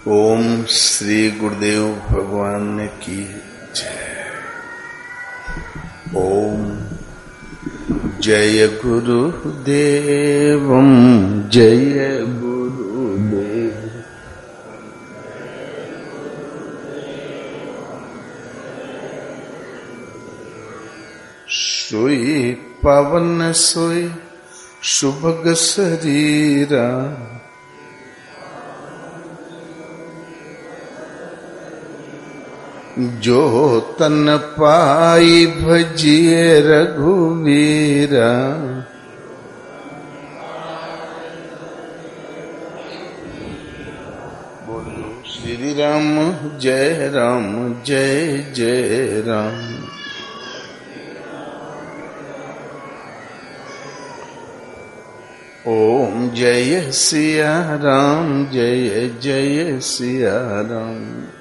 ओम श्री गुरुदेव भगवान की जय। ओम जय गुरुदेवम जय गुरुदेव। सोई पावन सोई सुभग शरीरा, जो तन पाई भजिए रघुवीरा। बोलो श्री राम जय जय राम। ओम जय सिया राम जय सिया राम।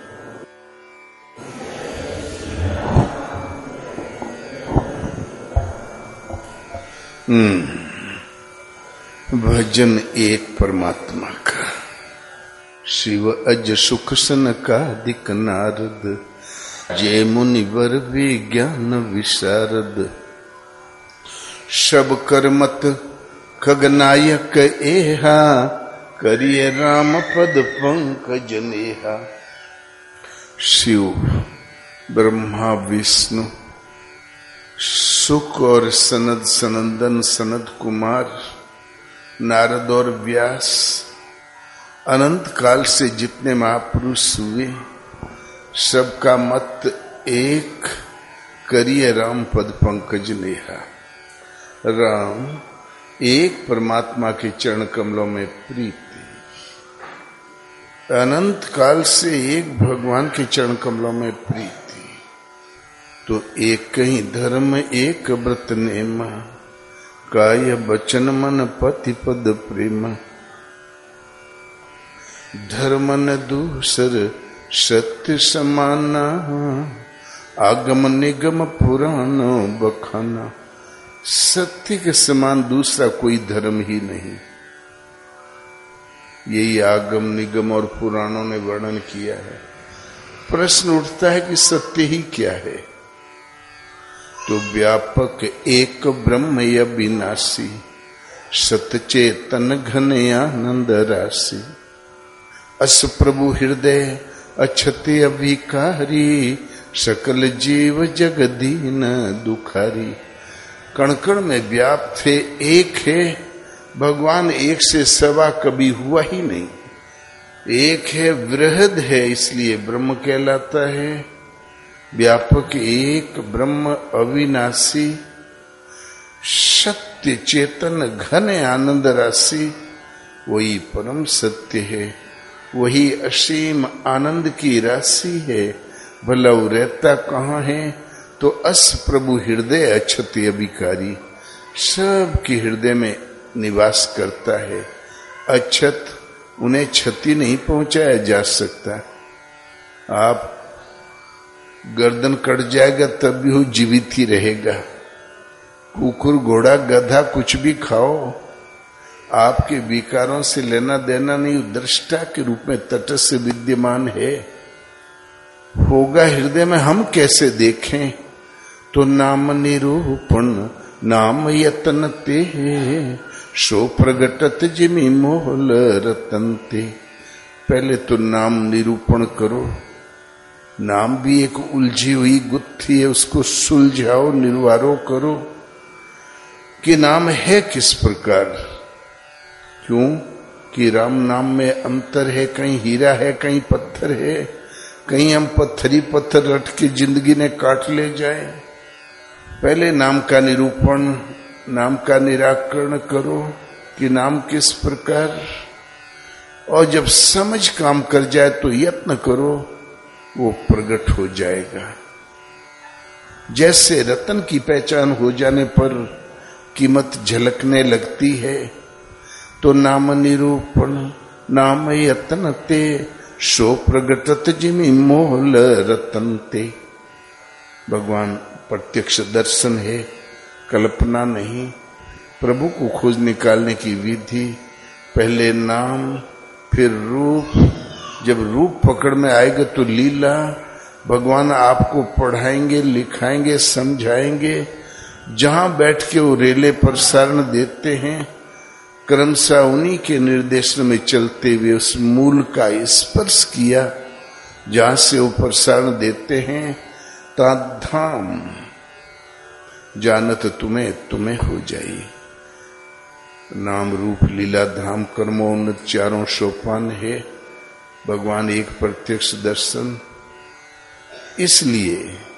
भजन एक परमात्मा का। शिव अज सुख सनकादिक नारद, जय मुनिवर विज्ञान विशारद। सब करमत खगनायक एहा, करिए राम पद पंकज नेहा। शिव ब्रह्मा विष्णु सुख और सनद सनंदन सनद कुमार नारद और व्यास, अनंत काल से जितने महापुरुष हुए सबका मत एक, करिए राम पद पंकज नेहा। राम एक परमात्मा के चरण कमलों में प्रीति, अनंत काल से एक भगवान के चरण कमलों में प्रीति। तो एक ही धर्म एक व्रत नेमा, काय बचन मन पति पद प्रेम। धर्म न दूसर सत्य समाना, आगम निगम पुराण बखाना। सत्य के समान दूसरा कोई धर्म ही नहीं। यही आगम निगम और पुराणों ने वर्णन किया है। प्रश्न उठता है कि सत्य ही क्या है? तो व्यापक एक ब्रह्म अविनाशी, सतचेतन घन आनंद राशि। अस प्रभु हृदय अछति अभिकारी, सकल जीव जगदीन दुखारी। कण कण में व्याप्त थे, एक है भगवान। एक से सवा कभी हुआ ही नहीं। एक है, वृहद है, इसलिए ब्रह्म कहलाता है। व्यापक एक ब्रह्म अविनाशी, सत्य चेतन घन आनंद राशि। वही परम सत्य है, वही असीम आनंद की राशि है। भला वो रहता कहाँ है? तो अस प्रभु हृदय अछति अभिकारी, सबके हृदय में निवास करता है। अछत, उन्हें क्षति नहीं पहुंचाया जा सकता। आप गर्दन कट जाएगा तब भी वो जीवित ही रहेगा। कुकुर घोड़ा गधा कुछ भी खाओ, आपके विकारों से लेना देना नहीं। दृष्टा के रूप में तटस्थ विद्यमान है, होगा हृदय में। हम कैसे देखें? तो नाम निरूपण नाम यतन ते, सो प्रगटत जिमि मोहल रतन ते। पहले तो नाम निरूपण करो। नाम भी एक उलझी हुई गुत्थी है, उसको सुलझाओ, निर्वारो करो कि नाम है किस प्रकार। क्यों कि राम नाम में अंतर है। कहीं हीरा है, कहीं पत्थर है। कहीं हम पत्थरी पत्थर रट के जिंदगी ने काट ले जाए। पहले नाम का निरूपण, नाम का निराकरण करो कि नाम किस प्रकार। और जब समझ काम कर जाए तो यत्न करो, वो प्रकट हो जाएगा। जैसे रतन की पहचान हो जाने पर कीमत झलकने लगती है, तो नाम निरूपण नाम यतन ते, सो प्रगटत जिमि मोहल रतन ते। भगवान प्रत्यक्ष दर्शन है, कल्पना नहीं। प्रभु को खोज निकालने की विधि, पहले नाम, फिर रूप, जब रूप पकड़ में आएगा तो लीला भगवान आपको पढ़ाएंगे, लिखाएंगे, समझाएंगे। जहां बैठ के वो रेले प्रसारण देते हैं, क्रमशः उन्हीं के निर्देशन में चलते हुए उस मूल का स्पर्श किया जहां से वो प्रसारण देते हैं। ताधाम जानत तुम्हें हो जाई। नाम रूप लीला धाम कर्मोन्नत चारों सोपान है। भगवान एक प्रत्यक्ष दर्शन। इसलिए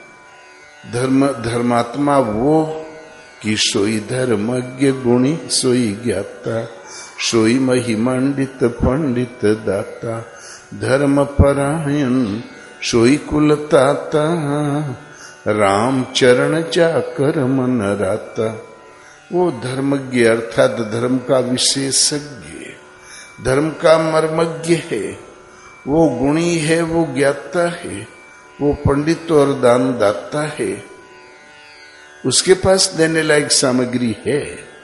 धर्मात्मा वो कि सोई धर्मज्ञ गुणी, सोई ज्ञाता, सोई महिमंडित पंडित दाता, धर्म परायण सोई कुलताता, राम चरण जाकर मन राता। वो धर्मज्ञ अर्थात धर्म का विशेषज्ञ, धर्म का मर्मज्ञ है, वो गुणी है, वो ज्ञाता है, वो पंडित और दान दाता है। उसके पास देने लायक सामग्री है।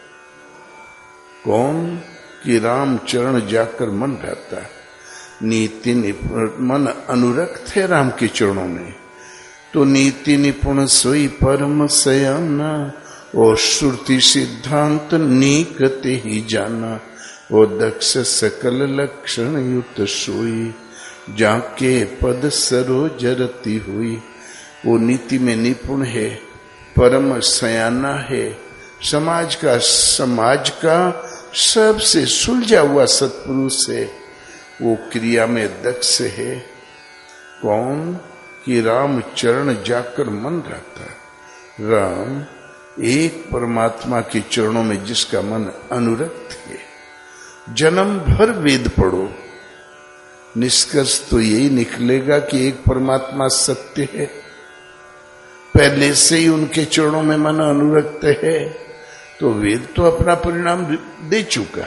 कौन? कि राम चरण जाकर मन रहता, नीति निपुण मन अनुरक्त है राम के चरणों में। तो नीति निपुण सोई परम सयाना, और श्रुति सिद्धांत नीकते ही जाना। वो दक्ष सकल लक्षण युक्त सोई, जाके पद सरोज रति हुई। वो नीति में निपुण है, परम सयाना है, समाज का सबसे सुलझा हुआ सत्पुरुष है। वो क्रिया में दक्ष है। कौन? कि राम चरण जाकर मन रहता है। राम एक परमात्मा के चरणों में जिसका मन अनुरक्त है। जन्म भर वेद पढ़ो, निष्कर्ष तो यही निकलेगा कि एक परमात्मा सत्य है। पहले से ही उनके चरणों में मन अनुरक्त है, तो वेद तो अपना परिणाम दे चुका।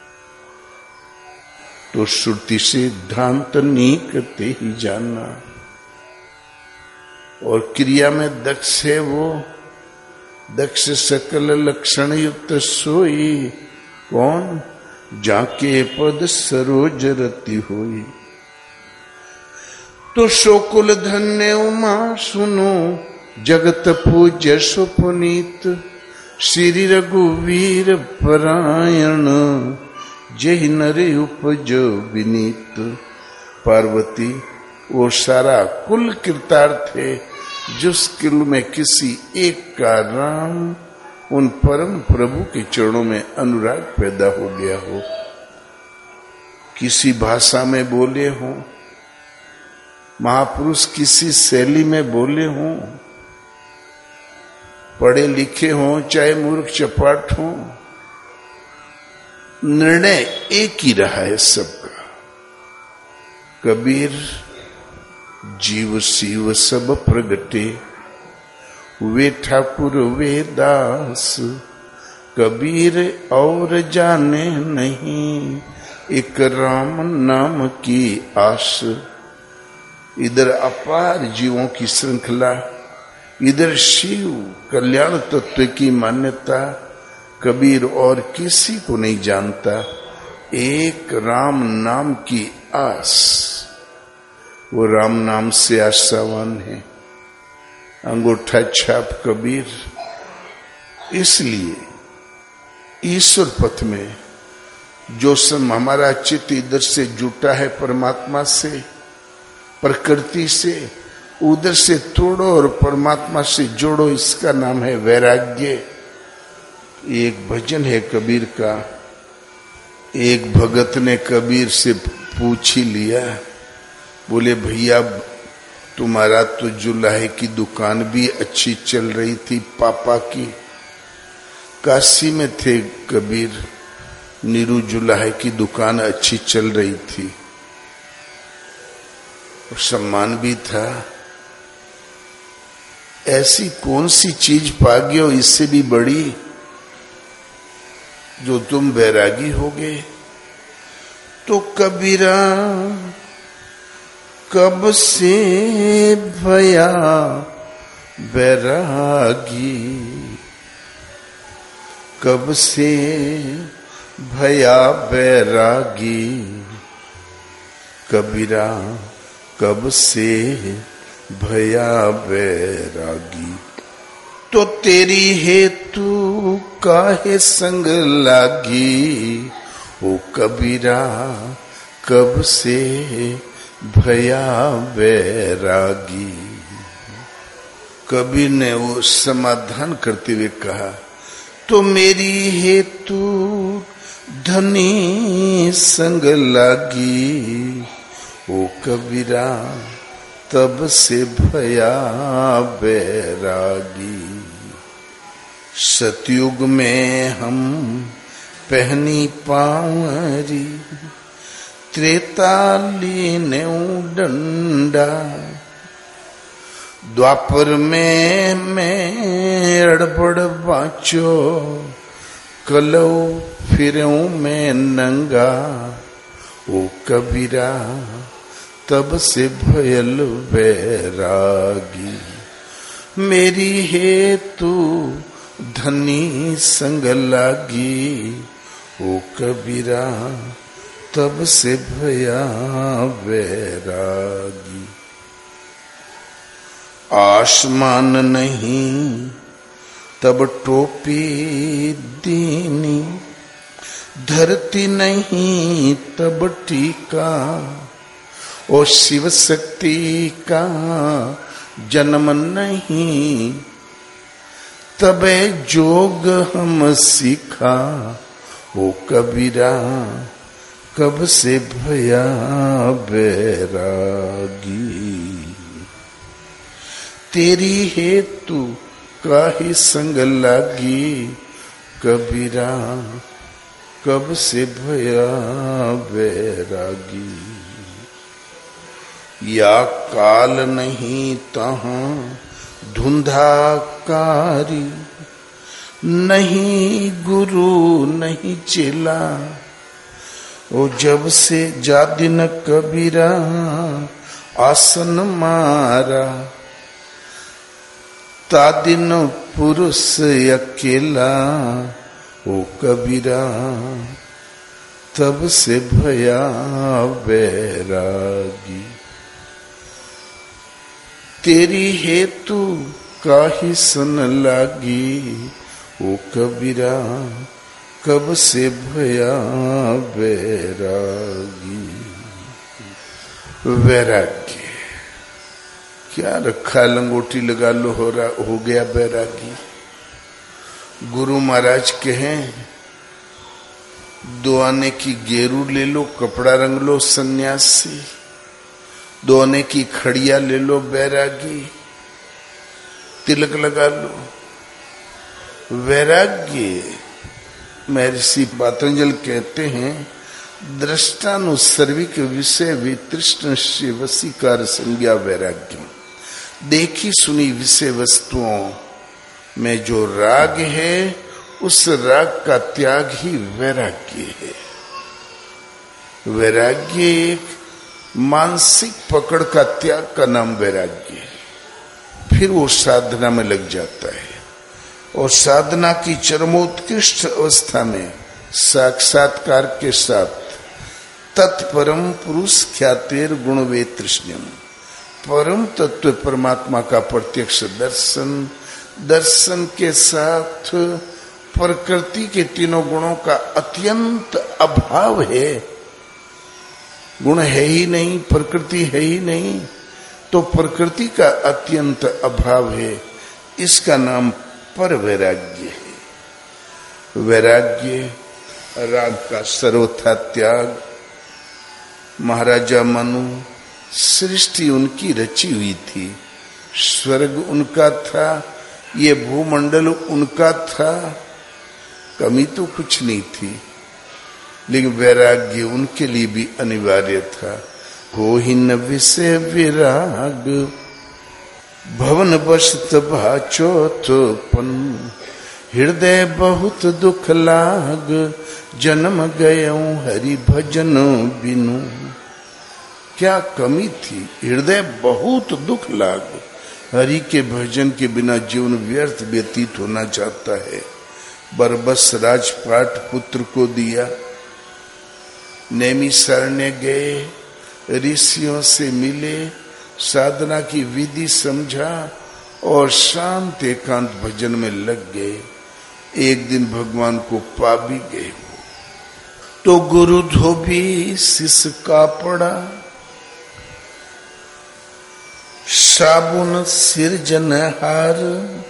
तो श्रुति सिद्धांत नीकते ही जानना। और क्रिया में दक्ष है वो, दक्ष सकल लक्षण युक्त सोई। कौन? जाके पद सरोज रति होई। तो शोकुल धन्य उमा सुनो, जगत पूज्य सुपुनीत, श्री रघुवीर परायण, जय नर उपजो विनीत। पार्वती वो सारा कुल कृतार्थ है जिस कुल में किसी एक का राम उन परम प्रभु के चरणों में अनुराग पैदा हो गया हो। किसी भाषा में बोले हों, महापुरुष किसी शैली में बोले हों, पढ़े लिखे हों चाहे मूर्ख चपाट हों, निर्णय एक ही रहा है सबका। कबीर जीव शिव सब प्रगटे, वे ठाकुर वे दास, कबीर और जाने नहीं, एक राम नाम की आस। इधर अपार जीवों की श्रृंखला, इधर शिव कल्याण तत्व की मान्यता। कबीर और किसी को नहीं जानता, एक राम नाम की आस। वो राम नाम से आशावान है, अंगूठा छाप कबीर। इसलिए ईश्वर पथ में जो सब हमारा चित्त इधर से जुटा है परमात्मा से, प्रकृति से, उधर से तोड़ो और परमात्मा से जोड़ो। इसका नाम है वैराग्य। एक भजन है कबीर का। एक भगत ने कबीर से पूछ ही लिया, बोले भैया तुम्हारा तो जुलाहे की दुकान भी अच्छी चल रही थी पापा की। काशी में थे कबीर, नीरू जुलाहे की दुकान अच्छी चल रही थी और सम्मान भी था। ऐसी कौन सी चीज पा गए हो इससे भी बड़ी जो तुम बैरागी हो गए? तो कबीरा कब से भया बैरागी, कब से भया बैरागी, कबीरा कब से भया बैरागी। तो तेरी हेतु काहे संग लागी, ओ कबीरा कब से भया बैरागी। कबीर ने वो समाधान करते हुए कहा, तो मेरी हेतु धनी संग लागी, ओ कबीरा तब से भया बैरागी। सतयुग में हम पहनी पावरी, त्रेता लीने डंडा। द्वापर में मैं अड़बड़ बाँचो, कलो फिरूं मैं नंगा, ओ कबीरा तब से भयल बैरागी। मेरी हेतु धनी संग लागी, ओ कबीरा तब से भया बैरागी। आसमान नहीं तब टोपी दीनी, धरती नहीं तब टीका, ओ शिव शक्ति का जन्म नहीं तबे जोग हम सीखा, ओ कबीरा कब से भया बैरागी। तेरी हेतु काहे संग लागी, कबीरा कब से भया बैरागी। या काल नहीं तहां धुंधाकारी, नहीं गुरु नहीं चेला, ओ जब से जा दिन कबीरा आसन मारा, ता दिन पुरुष अकेला, ओ कबीरा तब से भया बैरागी। तेरी हेतु काहे सन लागी, ओ कबीरा कब से भया बैरागी। वैराग्य क्या रखा, लंगोटी लगा लो हो गया बैरागी। गुरु महाराज कहें, 2 आने की गेरू ले लो, कपड़ा रंग लो सन्यासी, 2 आने की खड़िया ले लो बैरागी, तिलक लगा लो। वैराग्य महर्षि पतंजलि कहते हैं, दृष्टानुसर्विक विषय वितृष्ण से वशीकार संज्ञा वैराग्यम। देखी सुनी विषय वस्तुओं में जो राग है, उस राग का त्याग ही वैराग्य है। वैराग्य एक मानसिक पकड़ का त्याग का नाम वैराग्य है। फिर वो साधना में लग जाता है, और साधना की चरमोत्कृष्ट अवस्था में साक्षात्कार के साथ तत्परम पुरुष ख्यातेर गुण वे तृष्ण्यम, परम तत्व परमात्मा का प्रत्यक्ष दर्शन, दर्शन के साथ प्रकृति के तीनों गुणों का अत्यंत अभाव है। गुण है ही नहीं, प्रकृति है ही नहीं, तो प्रकृति का अत्यंत अभाव है। इसका नाम पर वैराग्य है। वैराग्य राग का सर्वथा त्याग। महाराजा मनु, सृष्टि उनकी रची हुई थी, स्वर्ग उनका था, ये भूमंडल उनका था, कमी तो कुछ नहीं थी, लेकिन वैराग्य उनके लिए भी अनिवार्य था। हो ही न विषय विराग, भवन बसत भाचोतपन, हृदय बहुत दुख लाग, जन्म गयऊं हरि भजन बिनु। क्या कमी थी, हृदय बहुत दुख लाग, हरि के भजन के बिना जीवन व्यर्थ व्यतीत होना चाहता है। बरबस राजपाट पुत्र को दिया, नैमिषारण्य गए, ऋषियों से मिले, साधना की विधि समझा और शांत एकांत भजन में लग गए। एक दिन भगवान को पा भी गए। तो गुरु धोबी शिष का पड़ा, साबुन सिरजनहार,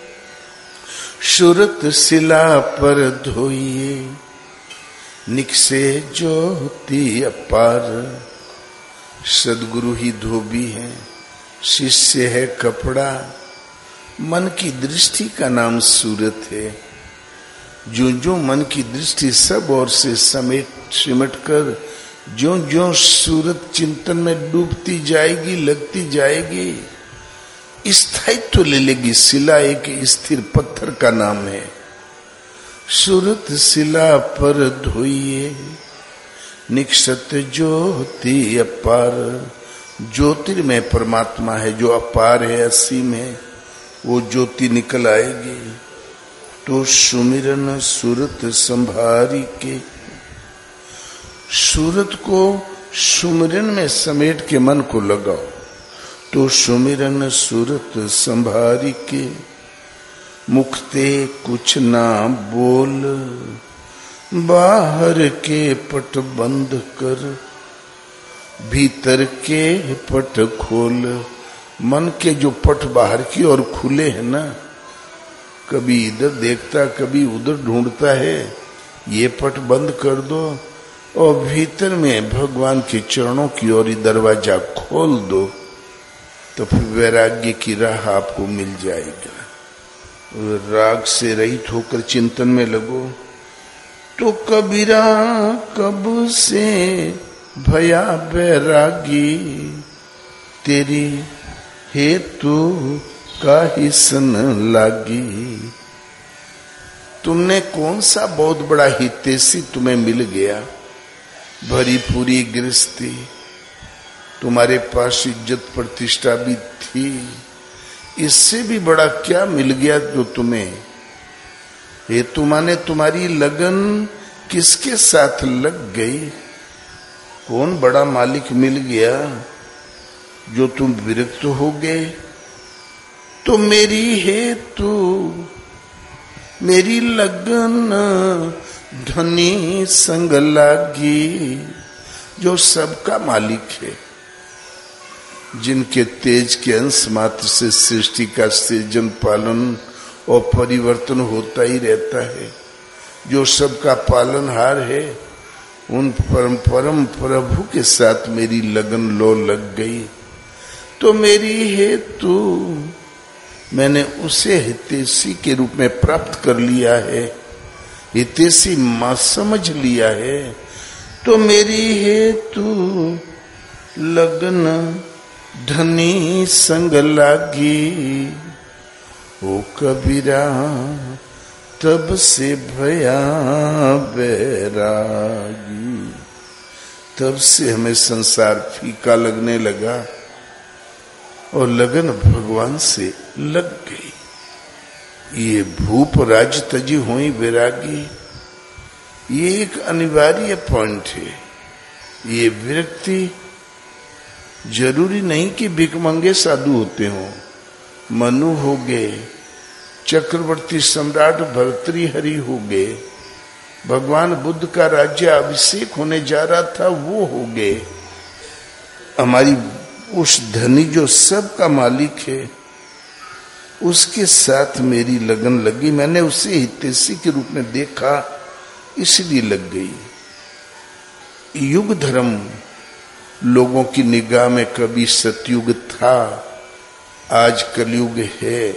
सूरत शिला पर धोइए, निकसे ज्योति अपार। सदगुरु ही धोबी है, शिष्य है कपड़ा, मन की दृष्टि का नाम सूरत है। जो जो मन की दृष्टि सब ओर से सिमट कर जो जो सूरत चिंतन में डूबती जाएगी, लगती जाएगी, स्थायित्व ले लेगी। शिला एक स्थिर पत्थर का नाम है। सूरत शिला पर धोइए, निक्षत ज्योति अपार। ज्योतिर्मय परमात्मा है जो अपार है, असीम है, वो ज्योति निकल आएगी। तो सुमिरन सूरत संभारी के, सूरत को सुमिरन में समेट के मन को लगाओ। तो सुमिरन सूरत संभारी के, मुखते कुछ ना बोल, बाहर के पट बंद कर, भीतर के पट खोल। मन के जो पट बाहर की और खुले हैं ना, कभी इधर देखता कभी उधर ढूंढता है, ये पट बंद कर दो और भीतर में भगवान के चरणों की ओर दरवाजा खोल दो, तो फिर वैराग्य की राह आपको मिल जाएगा। राग से रहित होकर चिंतन में लगो। तो कबीरा कब से भया वैरागी, तेरी हेतु का ही सन लागी। तुमने कौन सा बहुत बड़ा हितैषी तुम्हें मिल गया, भरी पूरी गृहस्थी, तुम्हारे पास इज्जत प्रतिष्ठा भी थी, इससे भी बड़ा क्या मिल गया जो तुम्हें? हेतु माने तुम्हारी लगन किसके साथ लग गई? कौन बड़ा मालिक मिल गया जो तुम विरक्त हो गए? तो मेरी हेतु मेरी लगन धनी संग लागी, जो सबका मालिक है, जिनके तेज के अंश मात्र से सृष्टि का सृजन पालन और परिवर्तन होता ही रहता है, जो सबका पालनहार है, उन परम प्रभु के साथ मेरी लगन लो लग गई। तो मेरी हेतु मैंने उसे हितैषी के रूप में प्राप्त कर लिया है, हितैषी मां समझ लिया है। तो मेरी हेतु लगन धनी संग लागी, ओ कबीरा तब से भया बैरागी। तब से हमें संसार फीका लगने लगा और लगन भगवान से लग गई। ये भूप राज तजी हुई वैरागी, ये एक अनिवार्य पॉइंट है। ये विरक्ति जरूरी नहीं कि भिखमंगे साधु होते हों। मनु हो गए, चक्रवर्ती सम्राट भर्तृहरि हो गए, भगवान बुद्ध का राज्य अभिषेक होने जा रहा था वो हो गए। हमारी उस धनी जो सबका मालिक है, उसके साथ मेरी लगन लगी। मैंने उसे हितैषी के रूप में देखा, इसलिए लग गई। युग धर्म लोगों की निगाह में कभी सतयुग था, आज कलयुग है,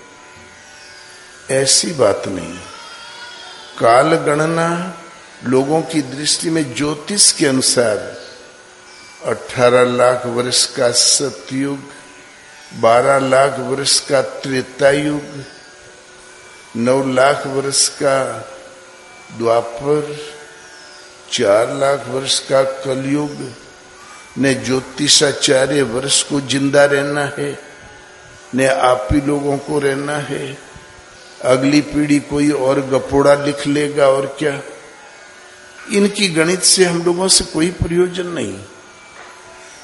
ऐसी बात नहीं। काल गणना लोगों की दृष्टि में ज्योतिष के अनुसार 18 लाख वर्ष का सतयुग, 12 लाख वर्ष का त्रेता युग, 9 लाख वर्ष का द्वापर, 4 लाख वर्ष का कलयुग। ने ज्योतिषाचार्य वर्ष को जिंदा रहना है, ने आप ही लोगों को रहना है। अगली पीढ़ी कोई और गपोड़ा लिख लेगा और क्या। इनकी गणित से हम लोगों से कोई प्रयोजन नहीं।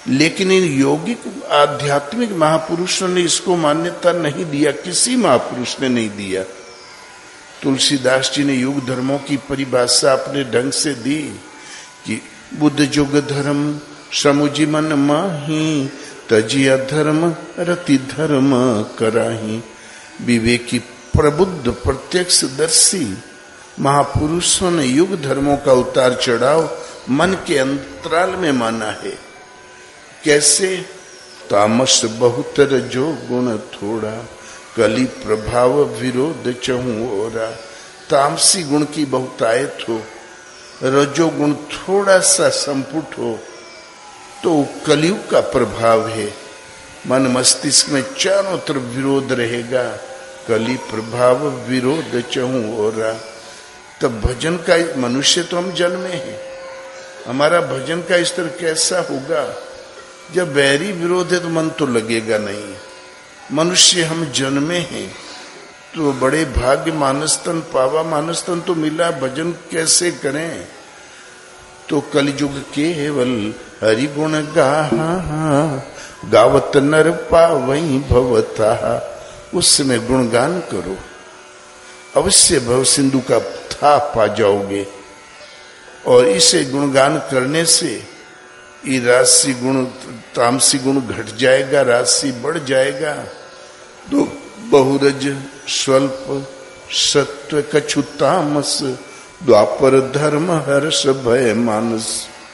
लेकिन इन योगिक आध्यात्मिक महापुरुषों ने इसको मान्यता नहीं दिया, किसी महापुरुष ने नहीं दिया। तुलसीदास जी ने युग धर्मों की परिभाषा अपने ढंग से दी कि बुद्ध जुग धर्म समुझि मन माही, तजी अधर्म रति धर्म कराही। विवेकी प्रबुद्ध प्रत्यक्षदर्शी महापुरुषों ने युग धर्मों का उतार चढ़ाव मन के अंतराल में माना है। कैसे? तामस बहुत रजो गुण थोड़ा, कली प्रभाव विरोध चहु ओरा। तामसी गुण की बहुतायत हो, रजोगुण थोड़ा सा संपुट हो तो कलयुग का प्रभाव है। मन मस्तिष्क में चारों तरफ विरोध रहेगा, कली प्रभाव विरोध चहु ओरा। तब भजन का मनुष्य तो हम जन्मे हैं, हमारा भजन का स्तर कैसा होगा? जब बैरी विरोध है तो मन तो लगेगा नहीं। मनुष्य हम जन्मे हैं तो बड़े भाग्य मानस्तन पावा, मानस्तन तो मिला, भजन कैसे करें? तो कलयुग केवल हरि गुण गाहा, गावत नर पावई भवता। उस समय गुणगान करो, अवश्य भव सिंधु का था पा जाओगे। और इसे गुणगान करने से ये राशि गुण तामसी गुण घट जाएगा, राशि बढ़ जाएगा। तो बहुरज स्वल्प सत्व कछु तामस, द्वापर धर्म हर्ष भय मानस।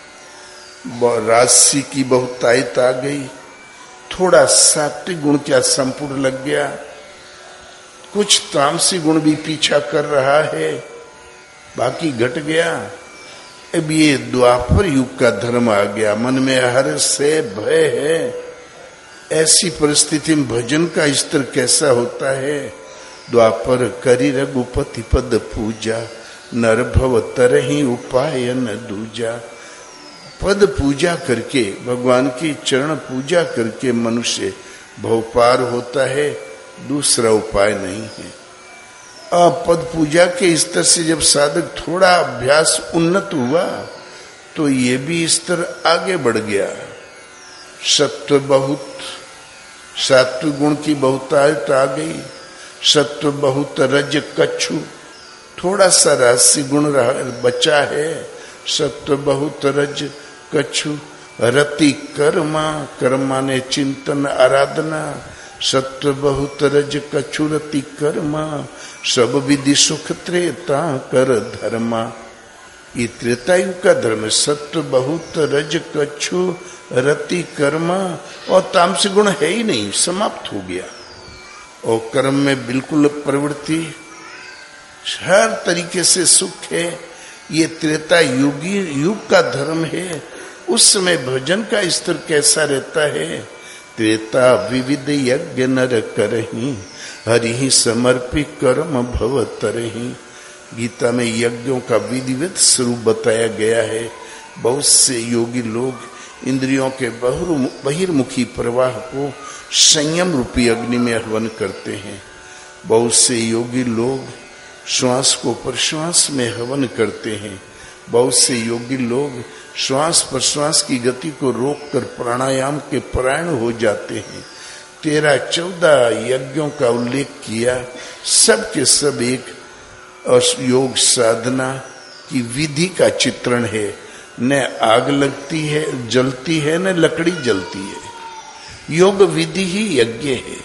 राशि की बहुतायत आ गई, थोड़ा सात्विक गुण क्या संपूर्ण लग गया, कुछ तामसी गुण भी पीछा कर रहा है, बाकी घट गया। अब ये द्वापर युग का धर्म आ गया, मन में हर्ष है, भय है। ऐसी परिस्थिति में भजन का स्तर कैसा होता है? द्वापर करी रघुपति पद पूजा, नर भव तरहि उपाय न दूजा। पद पूजा करके, भगवान की चरण पूजा करके मनुष्य भव पार होता है, दूसरा उपाय नहीं है। अब पद पूजा के स्तर से जब साधक थोड़ा अभ्यास उन्नत हुआ तो ये भी स्तर आगे बढ़ गया। सत्व बहुत, सात्विक गुण की बहुतायत आ गई। सत्व बहुत रज कछु, थोड़ा सा राशि गुण बचा है। सत्व बहुत रज कछु, रति कर्मा, कर्मा ने चिंतन आराधना। सत्व बहुत रज कछु रति कर्मा, सब विधि सुख त्रेता कर धर्मा। ये त्रेतायुग का धर्म है। सत्व बहुत रज कछु रति कर्मा, और तामसिक गुण है ही नहीं, समाप्त हो गया। और कर्म में बिल्कुल प्रवृत्ति, हर तरीके से सुख है। ये त्रेता युग का धर्म है। उस समय भजन का स्तर कैसा रहता है? त्रेता विविध यज्ञ नर करहि, हरि समर्पि कर्म भव तरहि। गीता में यज्ञों का विधिवत स्वरूप बताया गया है। बहुत से योगी लोग इंद्रियों के बहिर्मुखी प्रवाह को संयम रूपी अग्नि में हवन करते हैं। बहुत से योगी लोग श्वास को प्रश्वास में हवन करते हैं। बहुत से योगी लोग श्वास प्रश्वास की गति को रोककर प्राणायाम के परायण हो जाते हैं। 13-14 यज्ञों का उल्लेख किया। सब के सब एक योग साधना की विधि का चित्रण है। न आग लगती है जलती है, न लकड़ी जलती है। योग विधि ही यज्ञ है।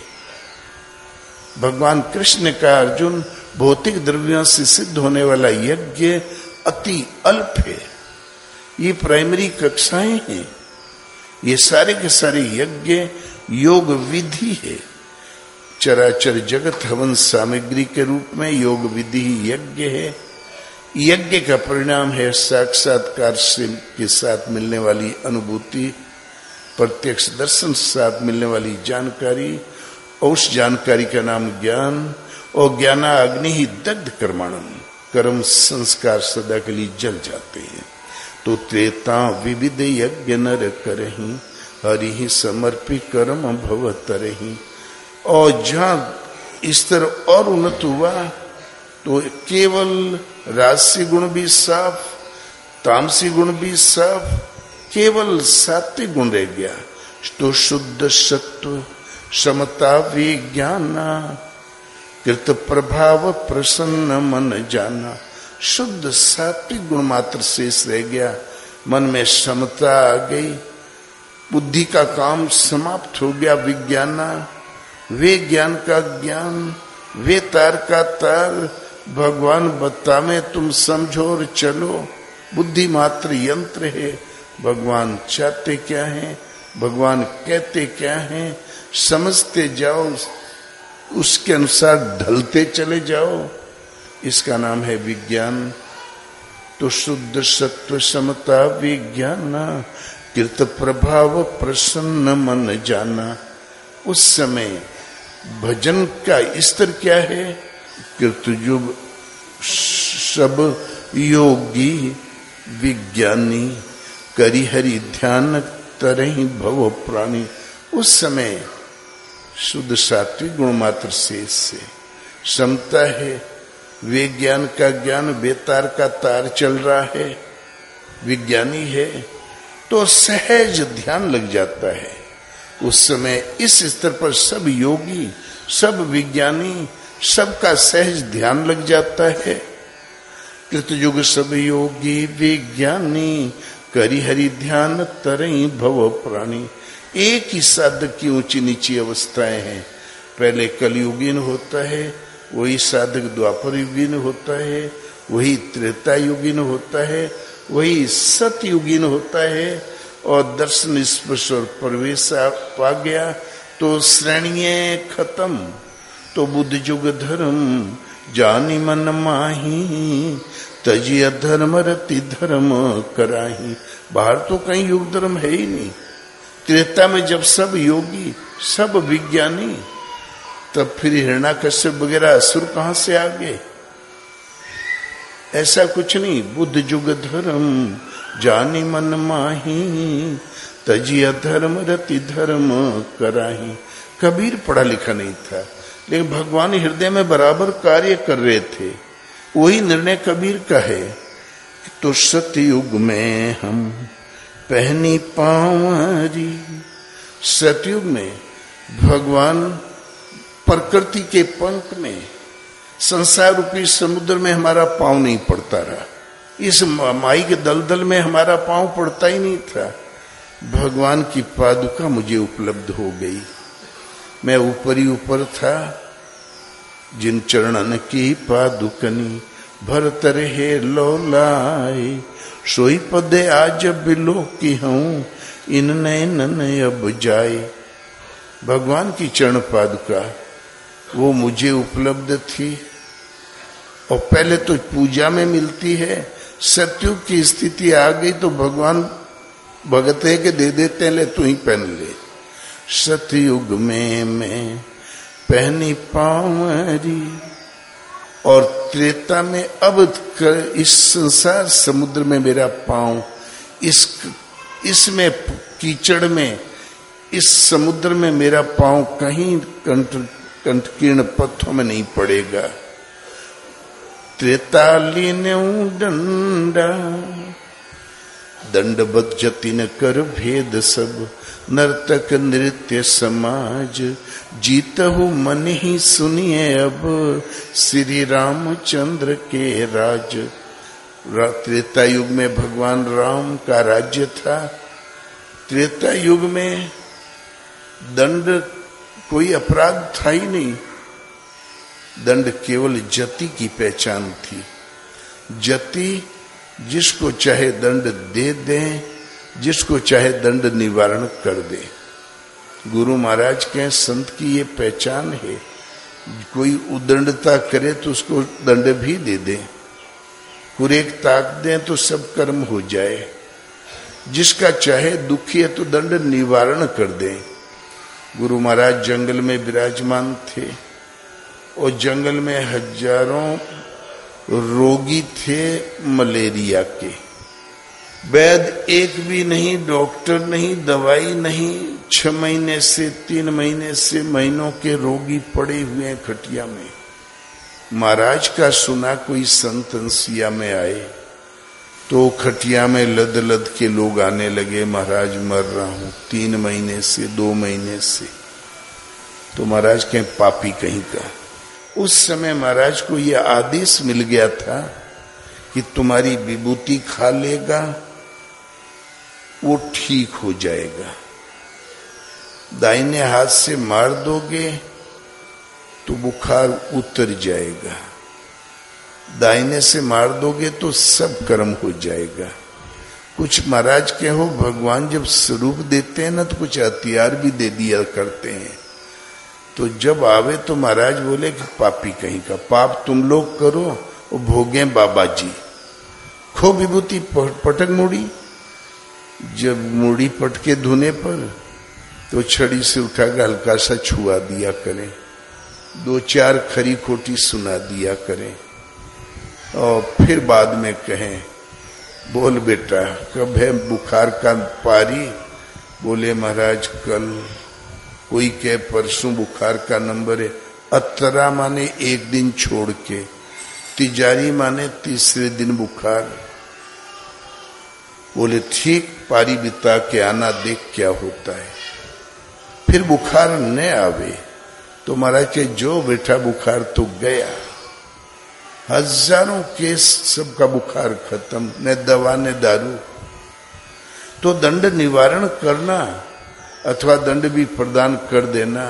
भगवान कृष्ण ने कहा, अर्जुन, भौतिक द्रव्यों से सिद्ध होने वाला यज्ञ अति अल्प है। ये प्राइमरी कक्षाएं हैं। ये सारे के सारे यज्ञ योग विधि है। चराचर जगत हवन सामग्री के रूप में योग विधि ही यज्ञ है। यज्ञ का परिणाम है साक्षात्कार से के साथ मिलने वाली अनुभूति, प्रत्यक्ष दर्शन के साथ मिलने वाली जानकारी, और उस जानकारी का नाम ज्ञान। और ज्ञाना अग्नि ही दग्ध कर्माणम, कर्म संस्कार सदा के लिए जल जाते हैं। तो त्रेता विविध यज्ञ नर करहि, हरि ही समर्पि कर्म भव तरहि। और जहां स्तर और उन्नत हुआ तो केवल राजसी गुण भी साफ, तामसी गुण भी साफ, केवल सात्विक गुण रह गया। तो शुद्ध सत्व समता विज्ञान कृत प्रभाव प्रसन्न मन जाना। शुद्ध सात्विक गुण मात्र शेष रह गया। मन में समता आ गई, बुद्धि का काम समाप्त हो गया। विज्ञाना, वे ज्ञान का ज्ञान, वे तार का तार। भगवान बतावे तुम समझो और चलो। बुद्धि मात्र यंत्र है। भगवान चाहते क्या है, भगवान कहते क्या है, समझते जाओ, उसके अनुसार ढलते चले जाओ। इसका नाम है विज्ञान। तो शुद्ध सत्व समता विज्ञान कृत प्रभाव प्रसन्न मन जाना। उस समय भजन का स्तर क्या है? कृतयुग सब योगी विज्ञानी करी हरि ध्यान तरहि भव प्राणी। उस समय शुद्ध सात्विक गुण मात्र शेष से समता है। वे ज्ञान का ज्ञान, बेतार का तार चल रहा है, विज्ञानी है, तो सहज ध्यान लग जाता है। उस समय इस स्तर पर सब योगी, सब विज्ञानी, सबका सहज ध्यान लग जाता है। कृतयुग सब योगी विज्ञानी करी हरि ध्यान तरई भव प्राणी। एक ही साधक की ऊंची नीची अवस्थाएं हैं। पहले कलयुगीन होता है, वही साधक द्वापर युगीन होता है, वही त्रेता युगीन होता है, वही सतयुगीन होता है। और दर्शन स्पर्श और प्रवेश पा गया तो श्रेणियां खत्म। तो बुद्ध युग धर्म जानी मन माही तजिया धर्म रति धर्म कराही। बाहर तो कहीं युग धर्म है ही नहीं। त्रेता में जब सब योगी, सब विज्ञानी, तब फिर हिरण्याकश्यप वगैरह असुर कहां से आ गए? ऐसा कुछ नहीं। बुद्ध युग धर्म जानी मन माही तजिया धर्म रति धर्म कराही। कबीर पढ़ा लिखा नहीं था, लेकिन भगवान हृदय में बराबर कार्य कर रहे थे। वही निर्णय कबीर का है। तो सतयुग में हम पहनी पांवरी। सतयुग में भगवान प्रकृति के पंख में, संसार रूपी समुद्र में हमारा पांव नहीं पड़ता रहा। इस माई के दलदल में हमारा पांव पड़ता ही नहीं था। भगवान की पादुका मुझे उपलब्ध हो गई। मैं ऊपर ही ऊपर था। जिन चरणन की पादुकनी भरत रहे लोलाए सोई पदे आज बिलो की हूं इन नैनन अब जाए। भगवान की चरण पादुका वो मुझे उपलब्ध थी। और पहले तो पूजा में मिलती है। सतयुग की स्थिति आ गई तो भगवान भगत है के दे देते हैं, ले तू ही पहन ले। सतयुग में मैं पहनी पांवरी। और त्रेता में अब इस संसार समुद्र में मेरा पांव, इसमें कीचड़ में, इस समुद्र में मेरा पांव कहीं कंटकीर्ण पत्थों में नहीं पड़ेगा। त्रेतालीन डंडा दंडबद्ध जतिन कर भेद सब नर्तक नृत्य समाज जीतहु मन ही सुनिए अब श्री रामचंद्र के राज। त्रेता युग में भगवान राम का राज्य था। त्रेता युग में दंड कोई अपराध था ही नहीं। दंड केवल जति की पहचान थी। जति जिसको चाहे दंड दे दें, जिसको चाहे दंड निवारण कर दे। गुरु महाराज के संत की ये पहचान है। कोई उदंडता करे तो उसको दंड भी दे दे, कुरेक ताक दें तो सब कर्म हो जाए। जिसका चाहे दुखी है तो दंड निवारण कर दे। गुरु महाराज जंगल में विराजमान थे और जंगल में हजारों रोगी थे मलेरिया के। वैद एक भी नहीं, डॉक्टर नहीं, दवाई नहीं। 6 महीने से 3 महीने से महीनों के रोगी पड़े हुए हैं खटिया में। महाराज का सुना कोई संत अंसिया में आए तो खटिया में लद लद के लोग आने लगे, महाराज मर रहा हूं 3 महीने से, 2 महीने से। तो महाराज के पापी कहीं का। उस समय महाराज को यह आदेश मिल गया था कि तुम्हारी विभूति खा लेगा, वो ठीक हो जाएगा। दाहिने हाथ से मार दोगे तो बुखार उतर जाएगा, दाहिने से मार दोगे तो सब कर्म हो जाएगा। कुछ महाराज के हो, भगवान जब स्वरूप देते हैं ना तो कुछ हथियार भी दे दिया करते हैं। तो जब आवे तो महाराज बोले कि पापी कहीं का, पाप तुम लोग करो और भोगे बाबा जी। खो विभूति पटक मुड़ी। जब मुड़ी पटके धुने पर तो छड़ी से उठाकर हल्का सा छुआ दिया करें, 2-4 खरी खोटी सुना दिया करें और फिर बाद में कहें, बोल बेटा कब है बुखार का पारी? बोले महाराज कल। कोई कहे परसों बुखार का नंबर है। अतरा माने 1 दिन छोड़ के, तिजारी माने 3रे दिन बुखार। बोले ठीक, पारी बिता के आना, देख क्या होता है। फिर बुखार न आवे तो महाराज के जो बेटा बुखार तो गया। हजारों केस, सबका बुखार खत्म, न दवा न दारू। तो दंड निवारण करना अथवा दंड भी प्रदान कर देना,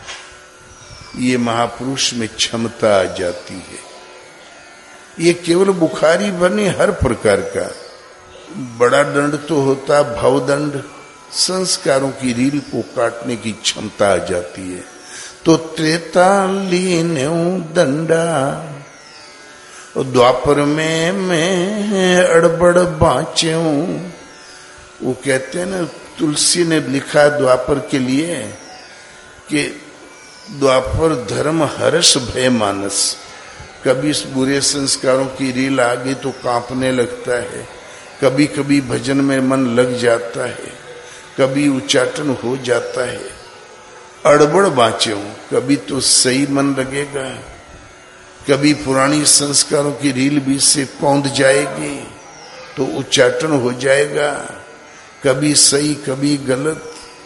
ये महापुरुष में क्षमता आ जाती है। ये केवल बुखारी बने, हर प्रकार का बड़ा दंड तो होता भवदंड, संस्कारों की रील को काटने की क्षमता आ जाती है। तो त्रेता लीन्यू दंडा, और द्वापर में मैं अड़बड़ बाँचूं। वो कहते हैं ना, तुलसी ने लिखा द्वापर के लिए कि द्वापर धर्म हर्ष भय मानस। कभी इस बुरे संस्कारों की रील आ गई तो कांपने लगता है, कभी कभी भजन में मन लग जाता है, कभी उच्चाटन हो जाता है। अड़बड़ बाँचे हूं, कभी तो सही मन लगेगा, कभी पुरानी संस्कारों की रील भी से कौंध जाएगी तो उच्चाटन हो जाएगा, कभी सही कभी गलत।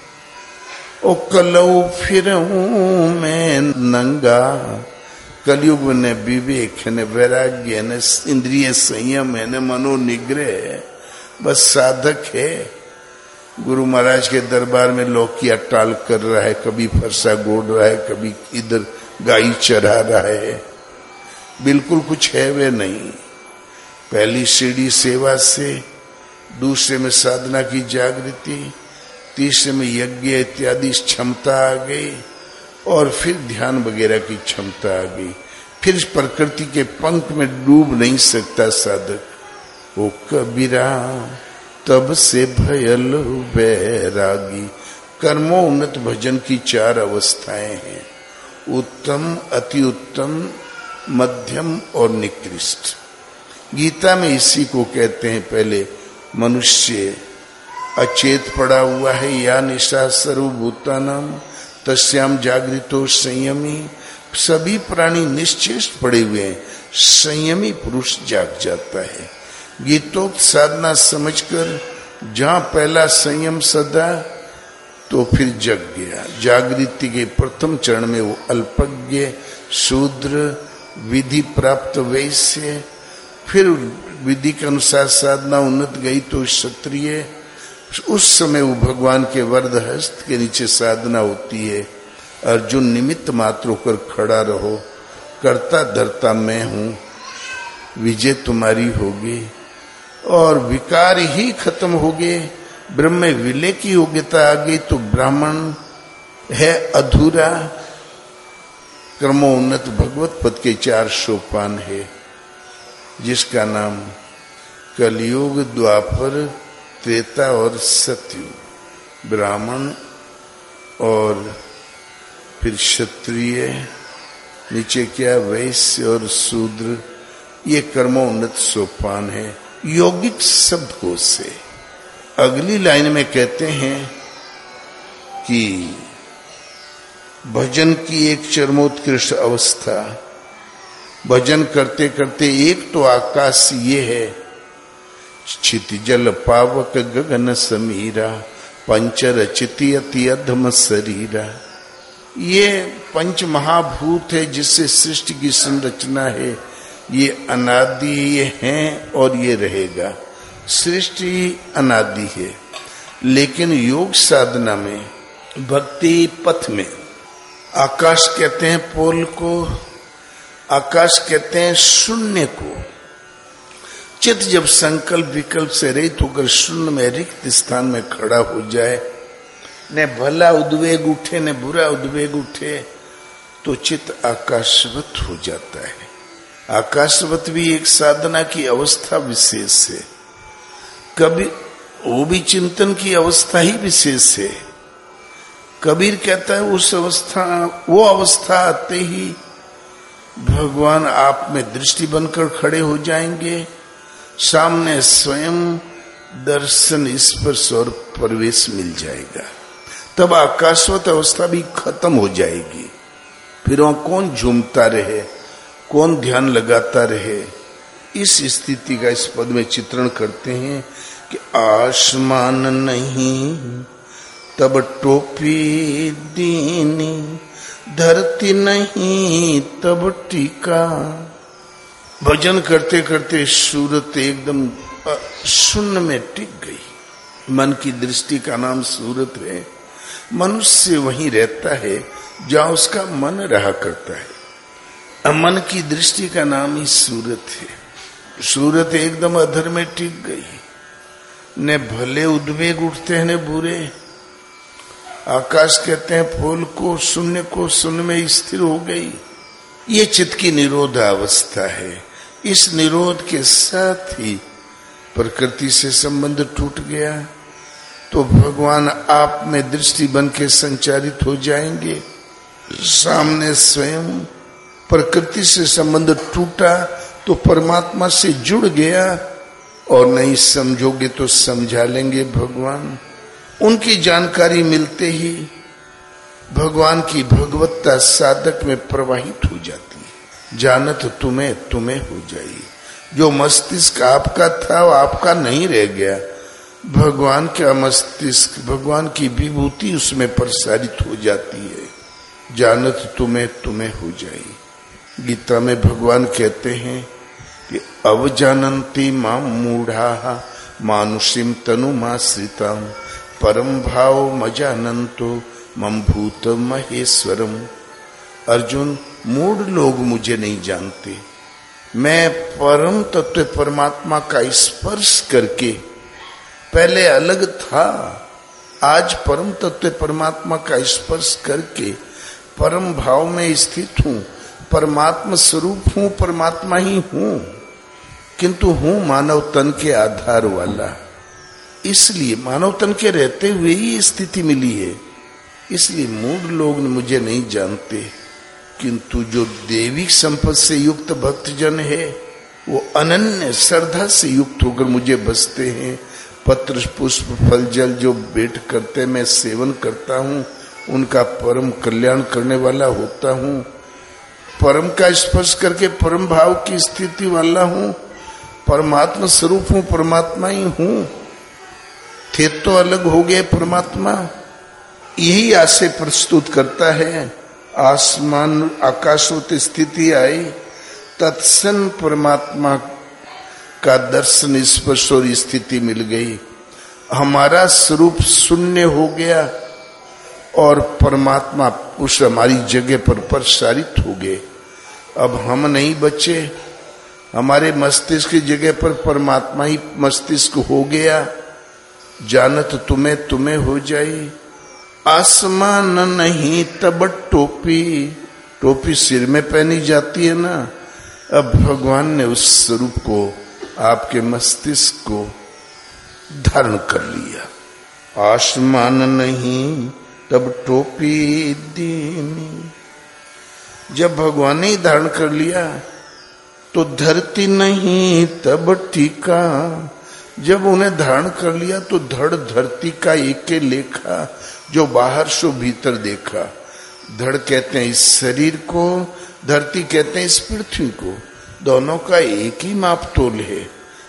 ओ कलऊ फिरूं मैं नंगा। कलयुग ने विवेक ने वैराग्य ने इंद्रिय संयम है न मनोनिग्रह, बस साधक है। गुरु महाराज के दरबार में लौकिया टाल कर रहा है, कभी फरसा गोड़ रहा है, कभी इधर गाय चढ़ा रहा है, बिल्कुल कुछ है वे नहीं। पहली सीढ़ी सेवा से, दूसरे में साधना की जागृति, तीसरे में यज्ञ इत्यादि क्षमता आ गई, और फिर ध्यान वगैरह की क्षमता आ गई। फिर प्रकृति के पंख में डूब नहीं सकता साधक। ओ कबीरा तब से भयल बैरागी। कर्मोन्नत भजन की 4 अवस्थाएं हैं, उत्तम, अति उत्तम, मध्यम और निकृष्ट। गीता में इसी को कहते हैं। पहले मनुष्य अचेत पड़ा हुआ है, या निशा सर्वभूतानाम तस्याम जागृतो संयमी। सभी प्राणी निश्चेष्ट पड़े हुए हैं, संयमी पुरुष जाग जाता है। गीतोक्त साधना समझकर जहां पहला संयम सदा, तो फिर जग गया। जागृति के प्रथम चरण में वो अल्पज्ञ, शूद्र, विधि प्राप्त वैश्य, फिर विधि के अनुसार साधना उन्नत गई तो क्षत्रिय। उस समय वो भगवान के वरद हस्त के नीचे साधना होती है। अर्जुन निमित्त मात्र होकर खड़ा रहो, करता धरता मैं हूं, विजय तुम्हारी होगी और विकार ही खत्म हो गए। ब्रह्म विलय की योग्यता आ गई तो ब्राह्मण है अधूरा। क्रमोन्नत भगवत पद के 4 सोपान है, जिसका नाम कलयुग, द्वापर, त्रेता और सतयुग। ब्राह्मण और फिर क्षत्रिय, नीचे क्या वैश्य और शूद्र, ये कर्मोन्नत सोपान है यौगिक शब्दकोश से। अगली लाइन में कहते हैं कि भजन की एक चरमोत्कृष्ट अवस्था, भजन करते करते एक तो आकाश ये है क्षितिजल पावक गगन समीरा, पंचर चिति अति अधम शरीरा। ये पंच महाभूत है जिससे सृष्टि की संरचना है। ये अनादि ये है और ये रहेगा। सृष्टि अनादि है, लेकिन योग साधना में, भक्ति पथ में आकाश कहते हैं पोल को, आकाश कहते हैं शून्य को। चित्त जब संकल्प विकल्प से रहित होकर शून्य में रिक्त स्थान में खड़ा हो जाए, न भला उद्वेग उठे न बुरा उद्वेग उठे, तो चित्त आकाशवत हो जाता है। आकाशवत भी एक साधना की अवस्था विशेष है। कभी वो भी चिंतन की अवस्था ही विशेष है। कबीर कहता है वो अवस्था आते ही भगवान आप में दृष्टि बनकर खड़े हो जाएंगे। सामने स्वयं दर्शन स्पर्श और प्रवेश मिल जाएगा। तब आकाशवत अवस्था भी खत्म हो जाएगी। फिर वहां कौन झूमता रहे, कौन ध्यान लगाता रहे। इस स्थिति का इस पद में चित्रण करते हैं कि आसमान नहीं तब टोपी दीनी, धरती नहीं तब टीका। भजन करते करते सूरत एकदम शून्य में टिक गई। मन की दृष्टि का नाम सूरत है। मनुष्य वहीं रहता है जहां उसका मन रहा करता है। मन की दृष्टि का नाम ही सूरत है। सूरत एकदम अधर में टिक गई। न भले उद्वेग उठते हैं न बुरे। आकाश कहते हैं फूल को, शून्य में स्थिर हो गई। ये चित्त की निरोध अवस्था है। इस निरोध के साथ ही प्रकृति से संबंध टूट गया, तो भगवान आप में दृष्टि बन के संचारित हो जाएंगे। सामने स्वयं प्रकृति से संबंध टूटा तो परमात्मा से जुड़ गया, और नहीं समझोगे तो समझा लेंगे भगवान। उनकी जानकारी मिलते ही भगवान की भगवत्ता साधक में प्रवाहित हो जाती है। जानत तुम्हें हो जाइए। जो मस्तिष्क आपका था वो आपका नहीं रह गया। भगवान का मस्तिष्क, भगवान की विभूति उसमें प्रसारित हो जाती है। जानत तुम्हें हो जाइए। गीता में भगवान कहते हैं कि अवजानन्ति मां मूढ़ा मानुषीम तनुमाश्रितां परम भाव मजानन्तो मम भूत महेश्वरम। अर्जुन, मूढ़ लोग मुझे नहीं जानते। मैं परम तत्व परमात्मा का स्पर्श करके पहले अलग था, आज परम तत्व परमात्मा का स्पर्श करके परम भाव में स्थित हूं। परमात्मा स्वरूप हूं, परमात्मा ही हूं, किंतु हूं मानव तन के आधार वाला। इसलिए मानव तन के रहते हुए ही स्थिति मिली है। इसलिए मूढ़ लोग मुझे नहीं जानते, किंतु जो देविक संपत्ति से युक्त भक्तजन है वो अनन्य श्रद्धा से युक्त होकर मुझे बसते हैं। पत्र पुष्प फल जल जो भेंट करते मैं सेवन करता हूँ, उनका परम कल्याण करने वाला होता हूँ। परम का स्पर्श करके परम भाव की स्थिति वाला हूँ। परमात्मा स्वरूप हूँ, परमात्मा ही हूँ। थे तो अलग हो गए परमात्मा। यही आशय प्रस्तुत करता है। आसमान आकाशवत स्थिति आई, तत्सन परमात्मा का दर्शन स्पर्श और स्थिति मिल गई। हमारा स्वरूप शून्य हो गया और परमात्मा उस हमारी जगह पर प्रसारित हो गए। अब हम नहीं बचे, हमारे मस्तिष्क की जगह पर परमात्मा ही मस्तिष्क हो गया। जानत तुम्हें हो जाई। आसमान नहीं तब टोपी सिर में पहनी जाती है ना। अब भगवान ने उस स्वरूप को, आपके मस्तिष्क को धारण कर लिया। आसमान नहीं तब टोपी दीनी। जब भगवान ने धारण कर लिया तो धरती नहीं तब टीका। जब उन्हें धारण कर लिया तो धड़ धरती का एक लेखा, जो बाहर सो भीतर देखा। धड़ कहते हैं इस शरीर को, धरती कहते हैं इस पृथ्वी को। दोनों का एक ही माप तोल है।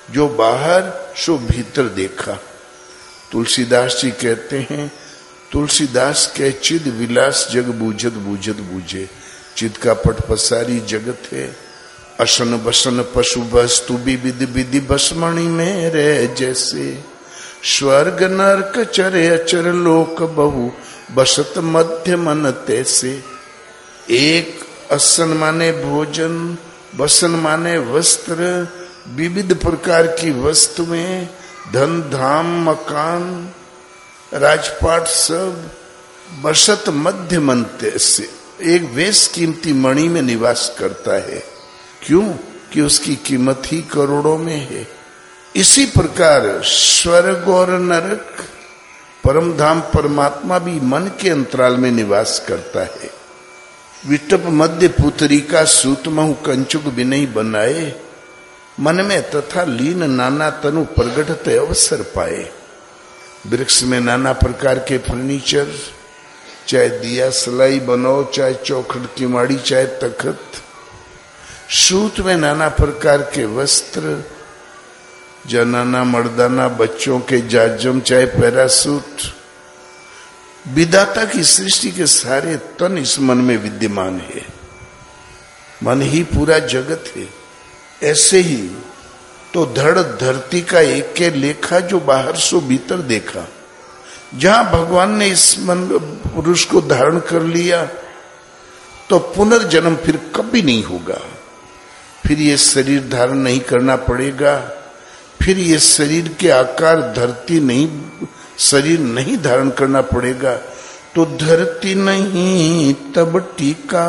जो बाहर सो भीतर देखा। तुलसीदास जी कहते हैं, तुलसीदास के चिद विलास जग बूझत बूझत बूझे। चिद का पट पसारी जगत है, असन बसन पशु वस्तु विविध विधि बसमणि में रह जैसे। स्वर्ग नरक चरे अचर लोक बहु बसत मध्य मन तैसे। एक असन माने भोजन, बसन माने वस्त्र, विविध प्रकार की वस्तुएं, धन धाम मकान राजपाट सब, बसत मध्य मन तैसे। एक वेश कीमती मणि में निवास करता है। क्यों? कि उसकी कीमत ही करोड़ों में है। इसी प्रकार स्वर्ग और नरक, परम धाम परमात्मा भी मन के अंतराल में निवास करता है। विटप मध्य पुतरिका सूत महु कंचुक विनय बनाए। मन में तथा लीन नाना तनु प्रगटत अवसर पाए। वृक्ष में नाना प्रकार के फर्नीचर, चाहे दिया सलाई बनाओ, चाहे चौखट किमाड़ी, चाहे तखत। सूत में नाना प्रकार के वस्त्र, जनाना मर्दाना बच्चों के जाजम, चाहे पैरासूट। विधाता की सृष्टि के सारे तन इस मन में विद्यमान है। मन ही पूरा जगत है। ऐसे ही तो धड़ धरती का एक के लेखा, जो बाहर सो भीतर देखा। जहां भगवान ने इस मन पुरुष को धारण कर लिया तो पुनर्जन्म फिर कभी नहीं होगा। फिर ये शरीर धारण नहीं करना पड़ेगा। फिर ये शरीर के आकार धरती नहीं, शरीर नहीं धारण करना पड़ेगा। तो धरती नहीं तब टीका,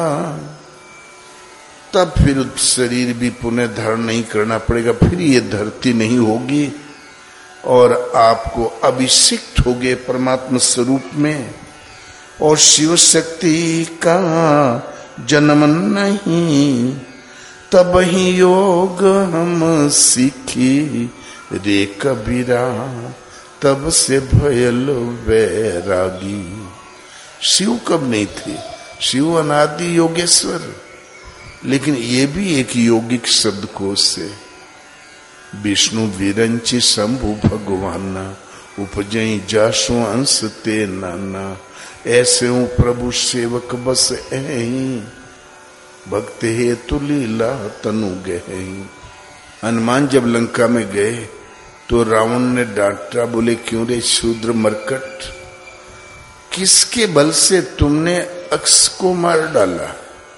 तब फिर शरीर भी पुनः धारण नहीं करना पड़ेगा। फिर ये धरती नहीं होगी और आपको अभिषिक्त होगे परमात्मा स्वरूप में। और शिव शक्ति का जन्म नहीं, तब ही योग हम सीखी रे कबीरा, तब से भयल वैरागी। शिव कब नहीं थे? शिव अनादि योगेश्वर, लेकिन ये भी एक यौगिक शब्दकोश से। विष्णु विरंची शंभु भगवाना, उपजई जासु अंश ते नाना। ऐसे हूं प्रभु सेवक बस ऐही, भक्त हे तु लीला तनु गहई। हनुमान जब लंका में गए तो रावण ने डांटा, बोले क्यों रे शूद्र मरकट, किसके बल से तुमने अक्ष को मार डाला?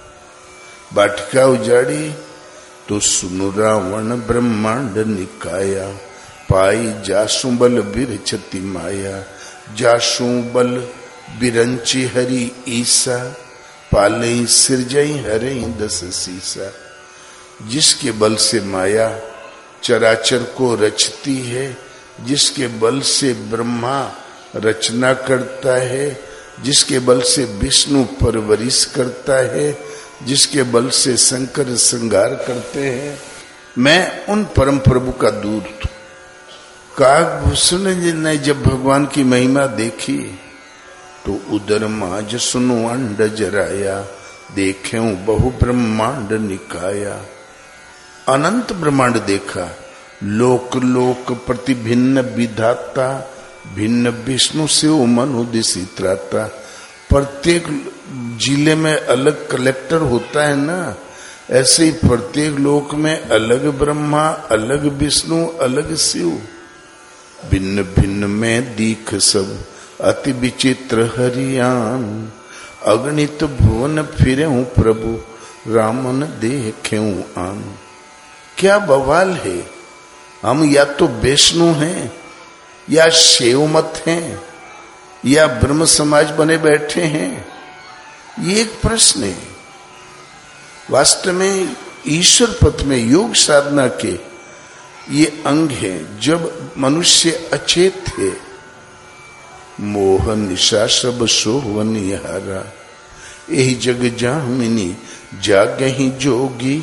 बाटिका उजाड़ी तो सुनु रावण ब्रह्मांड निकाया, पाई जासु बल बिरचति माया। जासु बल बिरंची हरि ईसा, पाले सिरजई हरे दस सीसा। जिसके बल से माया चराचर को रचती है, जिसके बल से ब्रह्मा रचना करता है, जिसके बल से विष्णु परवरिश करता है, जिसके बल से शंकर श्रृंगार करते हैं, मैं उन परम प्रभु का दूत। काकभूषण जी ने जब भगवान की महिमा देखी तो उदर माज सुनु अंड जराया, देखे बहु ब्रह्मांड निकाया। अनंत ब्रह्मांड देखा, लोक लोक प्रति भिन्न विधाता, भिन्न विष्णु से मनु दिशी त्राता। प्रत्येक जिले में अलग कलेक्टर होता है ना, ऐसे ही प्रत्येक लोक में अलग ब्रह्मा, अलग विष्णु, अलग शिव। भिन्न भिन्न में दीख सब, अति विचित्र हरियान। अगणित भुवन फिरें प्रभु, रामन देखें आन। क्या बवाल है। हम या तो वैष्णु हैं, या शैव मत हैं, या ब्रह्म समाज बने बैठे हैं। ये एक प्रश्न है। वास्तव में ईश्वर पथ में योग साधना के ये अंग है। जब मनुष्य अचेत थे, मोह निशा सब सोवनिहारा, यही जग जामिनी जागहि जोगी,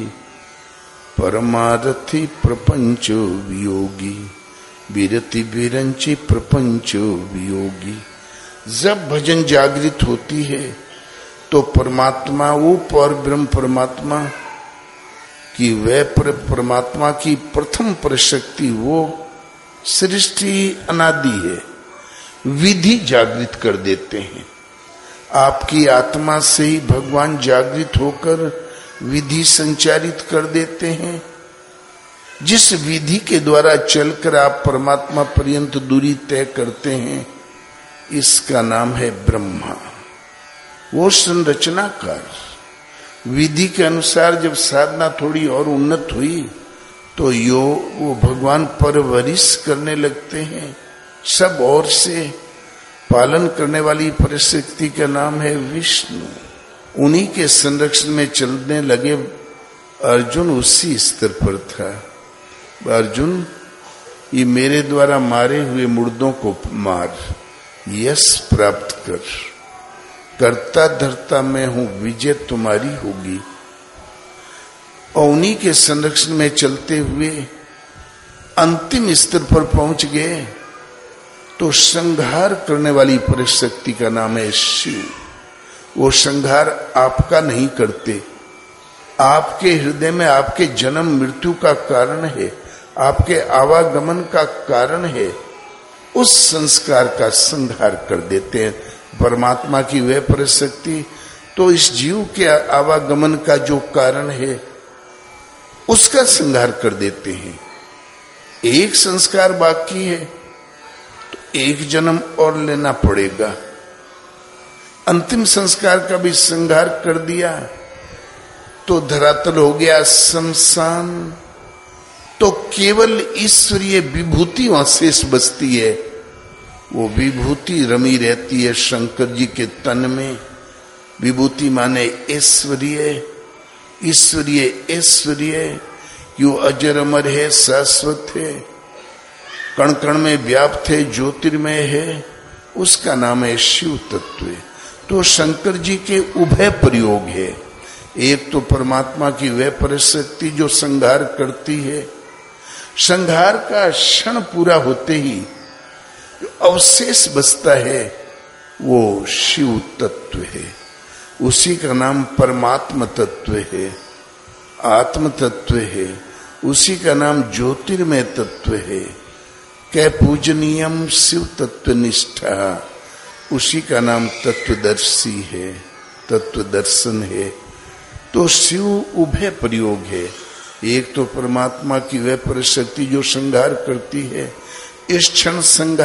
परमारथी प्रपंच वियोगी, विरति विरंची प्रपंच वियोगी। जब भजन जागृत होती है तो परमात्मा, वो पर ब्रह्म परमात्मा कि वह परमात्मा की प्रथम परशक्ति वो सृष्टि अनादि है, विधि जागृत कर देते हैं। आपकी आत्मा से ही भगवान जागृत होकर विधि संचारित कर देते हैं। जिस विधि के द्वारा चलकर आप परमात्मा पर्यंत दूरी तय करते हैं, इसका नाम है ब्रह्मा। वो संरचनाकार विधि के अनुसार जब साधना थोड़ी और उन्नत हुई तो वो भगवान परवरिश करने लगते हैं। सब ओर से पालन करने वाली परिशक्ति का नाम है विष्णु। उन्हीं के संरक्षण में चलने लगे अर्जुन उसी स्तर पर था। अर्जुन, ये मेरे द्वारा मारे हुए मुर्दों को मार, यश प्राप्त कर, करता धरता मैं हूं, विजय तुम्हारी होगी। और उन्हीं के संरक्षण में चलते हुए अंतिम स्तर पर पहुंच गए तो संहार करने वाली परिशक्ति का नाम है शिव। वो संहार आपका नहीं करते, आपके हृदय में आपके जन्म मृत्यु का कारण है, आपके आवागमन का कारण है, उस संस्कार का संहार कर देते हैं। परमात्मा की वह परिशक्ति तो इस जीव के आवागमन का जो कारण है उसका संहार कर देते हैं। एक संस्कार बाकी है तो एक जन्म और लेना पड़ेगा। अंतिम संस्कार का भी संहार कर दिया तो धरातल हो गया शमशान। तो केवल ईश्वरीय विभूति वहां शेष बचती है। वो विभूति रमी रहती है शंकर जी के तन में। विभूति माने ऐश्वर्य, ईश्वरीय ऐश्वर्य, यो अजर अमर है, शाश्वत है, कण कण में व्याप्त है, ज्योतिर्मय है, उसका नाम है शिव तत्व। तो शंकर जी के उभय प्रयोग है। एक तो परमात्मा की वह परिशक्ति जो संहार करती है, संहार का क्षण पूरा होते ही जो अवशेष बचता है वो शिव तत्व है। उसी का नाम परमात्म तत्व है, आत्म तत्व है। उसी का नाम ज्योतिर्मय तत्व है। कै पूजनीयम शिव तत्व निष्ठा, उसी का नाम तत्वदर्शी है, तत्व दर्शन है। तो शिव उभय प्रयोग है। एक तो परमात्मा की वह परिशक्ति जो संहार करती है, इस क्षण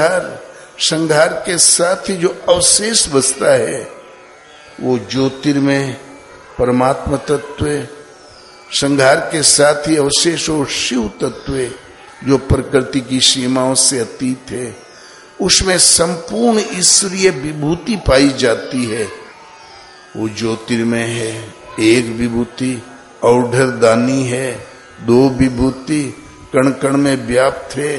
संहार के साथ ही जो अवशेष बचता है वो ज्योतिर्मय परमात्मा तत्व। संहार के साथ ही अवशेष और शिव तत्व जो प्रकृति की सीमाओं से अतीत है, उसमें संपूर्ण ईश्वरीय विभूति पाई जाती है। वो ज्योतिर्मय है, एक विभूति औढ़र दानी है, दो विभूति कण कण में व्याप्त है।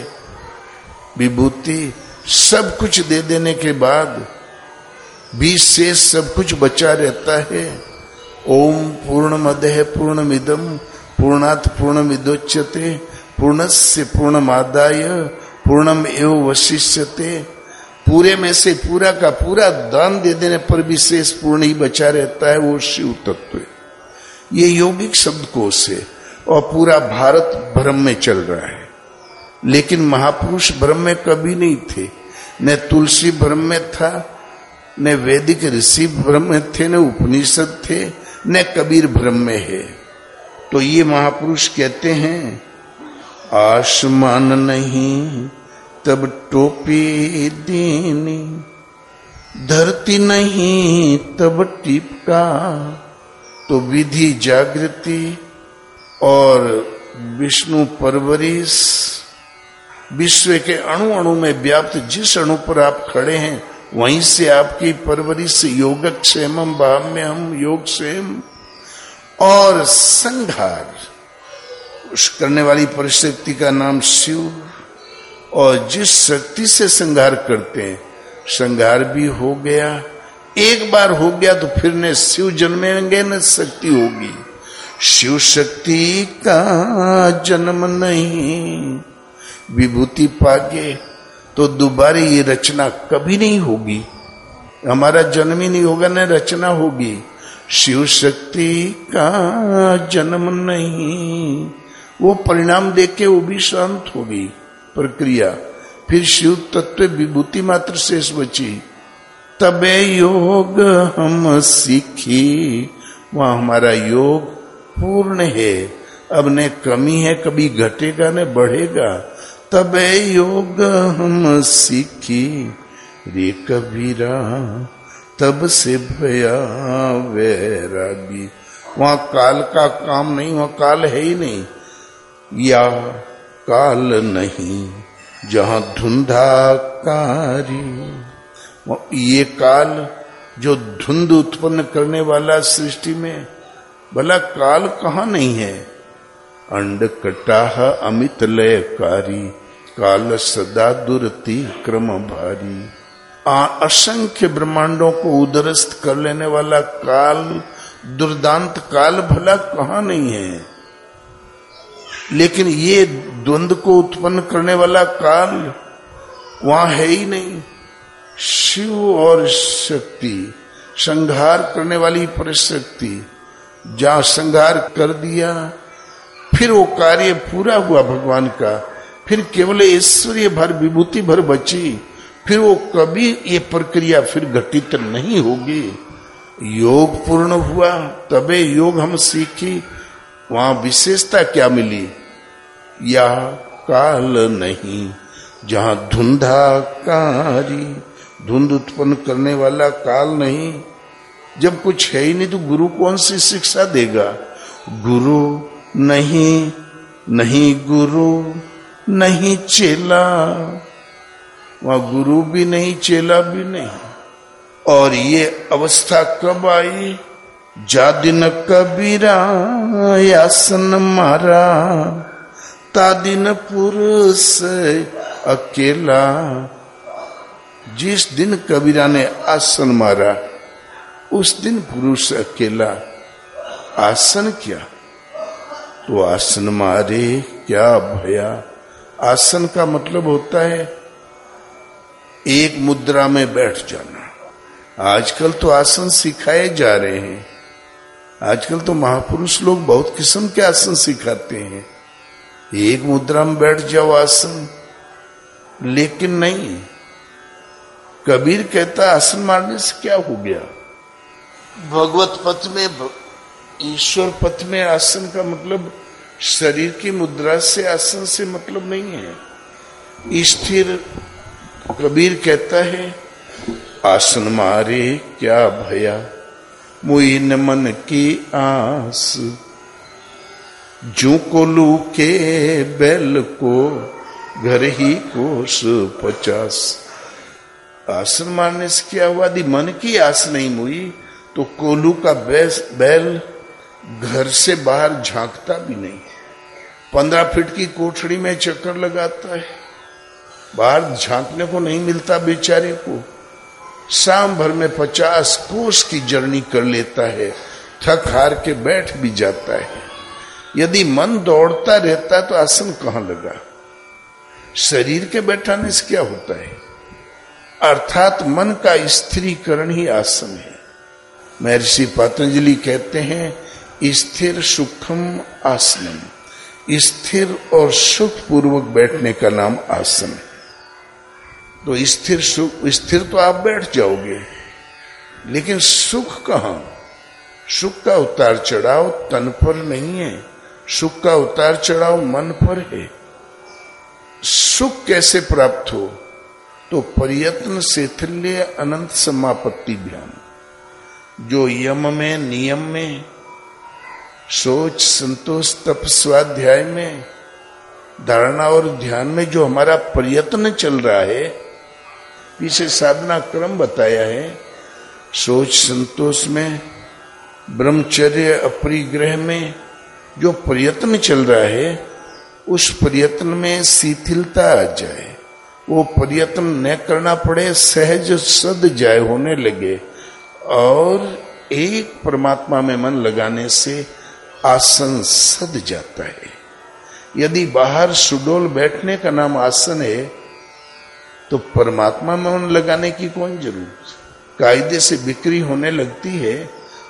विभूति सब कुछ दे देने के बाद भी शेष सब कुछ बचा रहता है। ओम पूर्णमदः पूर्णमिदं पूर्णात् पूर्णमिदोच्यते पूर्णस्य पूर्णमादाय पूर्णमेवावशिष्यते। पूरे में से पूरा का पूरा दान दे देने पर भी शेष पूर्ण ही बचा रहता है, वो शिव तत्व। ये यौगिक शब्दकोश है और पूरा भारत भ्रम में चल रहा है। लेकिन महापुरुष भ्रम में कभी नहीं थे। न तुलसी भ्रम में था, न वैदिक ऋषि भ्रम में थे, न उपनिषद थे, न कबीर भ्रम में है। तो ये महापुरुष कहते हैं, आसमान नहीं तब टोपी देनी, धरती नहीं तब टिपका। तो विधि जागृति और विष्णु परवरिश, विश्व के अणु अणु में व्याप्त जिस अणु पर आप खड़े हैं वहीं से आपकी परवरिश, योगक्षेमम भाम्यहम योगक्षेम। और संहार उस करने वाली परिशक्ति का नाम शिव। और जिस शक्ति से संहार करते हैं, संहार भी हो गया। एक बार हो गया तो फिर न शिव जन्मेंगे न शक्ति होगी। शिव शक्ति का जन्म नहीं, विभूति पागे तो दोबारा ये रचना कभी नहीं होगी। हमारा जन्म ही नहीं होगा, न रचना होगी। शिव शक्ति का जन्म नहीं। वो परिणाम देख के वो भी शांत हो गई प्रक्रिया। फिर शिव तत्व विभूति मात्र शेष बची। तबे योग हम सीखी, वहां हमारा योग पूर्ण है। अब न कमी है, कभी घटेगा न बढ़ेगा। तबे योग हम सीखी रे कबीरा, तब से भया वैरागी। वहां काल का काम नहीं, वहां काल है ही नहीं। या काल नहीं जहां धुंधाकारी, ये काल जो धुंध उत्पन्न करने वाला सृष्टि में, भला काल कहाँ नहीं है। अंड कटाह अमित लयकारी, काल सदा दुरति क्रम भारी। असंख्य ब्रह्मांडों को उदरस्त कर लेने वाला काल, दुर्दांत काल भला कहाँ नहीं है। लेकिन ये द्वंद्व को उत्पन्न करने वाला काल वहां है ही नहीं। शिव और शक्ति, संहार करने वाली परशक्ति, जहां संहार कर दिया फिर वो कार्य पूरा हुआ भगवान का। फिर केवल ऐश्वर्य भर विभूति भर बची। फिर वो कभी ये प्रक्रिया फिर घटित नहीं होगी। योग पूर्ण हुआ तबे योग हम सीखी। वहां विशेषता क्या मिली। या काल नहीं जहां धुंधाकारी, धुंध उत्पन्न करने वाला काल नहीं। जब कुछ है ही नहीं तो गुरु कौन सी शिक्षा देगा। गुरु नहीं, नहीं गुरु नहीं चेला, वहां गुरु भी नहीं चेला भी नहीं। और ये अवस्था कब आई। जा दिन कबीरा आसन मारा, ता दिन पुरुष अकेला। जिस दिन कबीरा ने आसन मारा उस दिन पुरुष अकेला। आसन क्या, तो आसन मारे क्या भया। आसन का मतलब होता है एक मुद्रा में बैठ जाना। आजकल तो आसन सिखाए जा रहे हैं। आजकल तो महापुरुष लोग बहुत किस्म के आसन सिखाते हैं। एक मुद्रा में बैठ जाओ आसन, लेकिन नहीं। कबीर कहता आसन मारने से क्या हो गया। भगवत पथ में, ईश्वर पथ में आसन का मतलब शरीर की मुद्रा से, आसन से मतलब नहीं है। स्थिर, कबीर कहता है आसन मारे क्या भया, मुई न मन की आस। जू को लू के बैल को घर ही कोस 50। आसन मारने से क्या हुआ। यदि मन की आस नहीं हुई तो कोलू का बैल घर से बाहर झांकता भी नहीं। 15 फीट की कोठड़ी में चक्कर लगाता है, बाहर झांकने को नहीं मिलता बेचारे को। शाम भर में 50 कोस की जर्नी कर लेता है, थक हार के बैठ भी जाता है। यदि मन दौड़ता रहता तो आसन कहां लगा। शरीर के बैठाने से क्या होता है। अर्थात मन का स्थिरीकरण ही आसन है। महर्षि पतंजलि कहते हैं स्थिर सुखम आसनम। स्थिर और सुख पूर्वक बैठने का नाम आसन है। तो स्थिर सुख, स्थिर तो आप बैठ जाओगे, लेकिन सुख कहां। सुख का उतार चढ़ाव तन पर नहीं है, सुख का उतार चढ़ाव मन पर है। सुख कैसे प्राप्त हो, तो प्रयत्न शैथिल्य अनंत समापत्ति ध्यान। जो यम में, नियम में, सोच संतोष तप स्वाध्याय में, धारणा और ध्यान में जो हमारा प्रयत्न चल रहा है, पीछे साधना क्रम बताया है। सोच संतोष में, ब्रह्मचर्य अपरिग्रह में जो प्रयत्न चल रहा है, उस प्रयत्न में शिथिलता आ जाए, वो प्रयत्न न करना पड़े, सहज सद जाए, होने लगे। और एक परमात्मा में मन लगाने से आसन सद जाता है। यदि बाहर सुडोल बैठने का नाम आसन है, तो परमात्मा में मन लगाने की कौन जरूरत। कायदे से बिक्री होने लगती है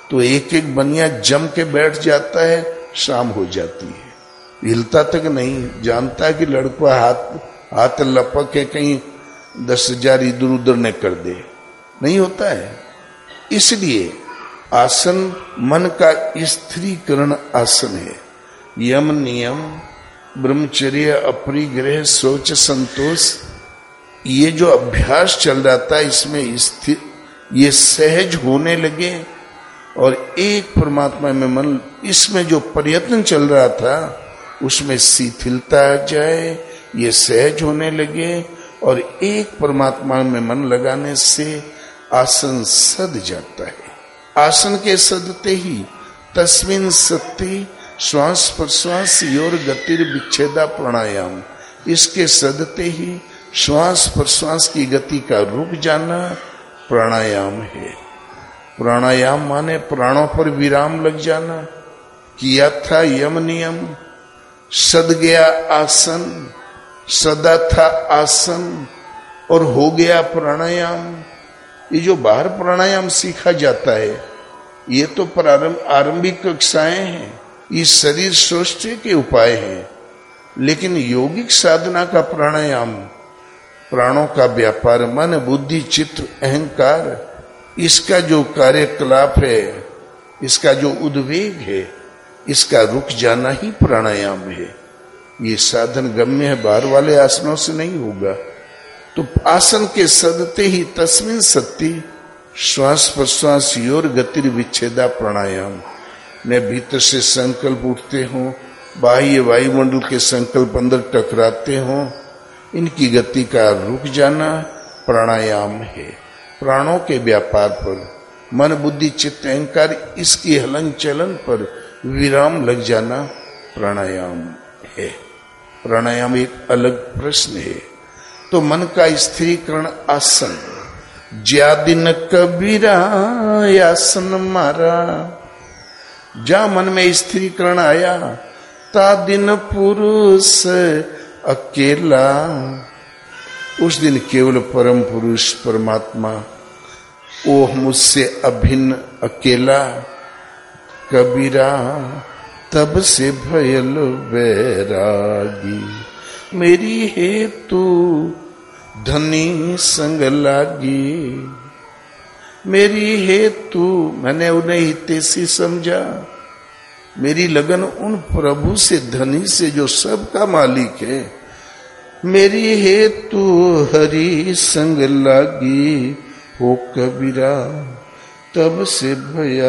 तो एक एक बनिया जम के बैठ जाता है, शाम हो जाती है, हिलता तक नहीं, जानता है कि लड़का हाथ लपक के कहीं 10,000 इधर उधर न कर दे, नहीं होता है। इसलिए आसन मन का स्थिरीकरण आसन है। यम नियम, ब्रह्मचर्य, अपरिग्रह, शौच, संतोष, ये जो अभ्यास चल रहा था इसमें स्थिर, ये सहज होने लगे और एक परमात्मा में मन, इसमें जो प्रयत्न चल रहा था उसमें शिथिलता आ जाए, ये सहज होने लगे और एक परमात्मा में मन लगाने से आसन सद जाता है। आसन के सदते ही तस्मिन सत्ति श्वास प्रश्वास योर गतिर विच्छेदा प्राणायाम, इसके सदते ही श्वास प्रश्वास की गति का रुक जाना प्राणायाम है। प्राणायाम माने प्राणों पर विराम लग जाना। किया था यम नियम, सद गया आसन, सदा था आसन और हो गया प्राणायाम। ये जो बाहर प्राणायाम सीखा जाता है ये तो आरंभिक कक्षाएं हैं, ये शरीर स्वस्थ के उपाय हैं, लेकिन यौगिक साधना का प्राणायाम, प्राणों का व्यापार, मन बुद्धि चित्त अहंकार, इसका जो कार्यकलाप है, इसका जो उद्वेग है, इसका रुक जाना ही प्राणायाम है। ये साधन गम्य है, बाहर वाले आसनों से नहीं होगा। तो आसन के सदते ही तस्मिन सत्ति श्वास प्रश्वास योर गतिर विच्छेदा प्राणायाम, ने भीतर से संकल्प उठते हों, बाह्य वायुमंडल के संकल्प अंदर टकराते हों, इनकी गति का रुक जाना प्राणायाम है। प्राणों के व्यापार पर, मन बुद्धि चित्त अहंकार, इसकी हलन चलन पर विराम लग जाना प्राणायाम है। प्राणायाम एक अलग प्रश्न है। तो मन का स्थिरीकरण आसन, ज्या दिन कबीरा आसन मारा, जा मन में स्थिरीकरण आया ता दिन पुरुष अकेला, उस दिन केवल परम पुरुष परमात्मा ओह मुझसे अभिन्न अकेला। कबीरा तब से भयल बैरागी, मेरी हेतु धनी संग लागी। मेरी हेतु, मैंने उन्हें हितैषी समझा, मेरी लगन उन प्रभु से, धनी से जो सबका मालिक है। मेरी हेतु हरि संग लागी, हो कबीरा तब से भया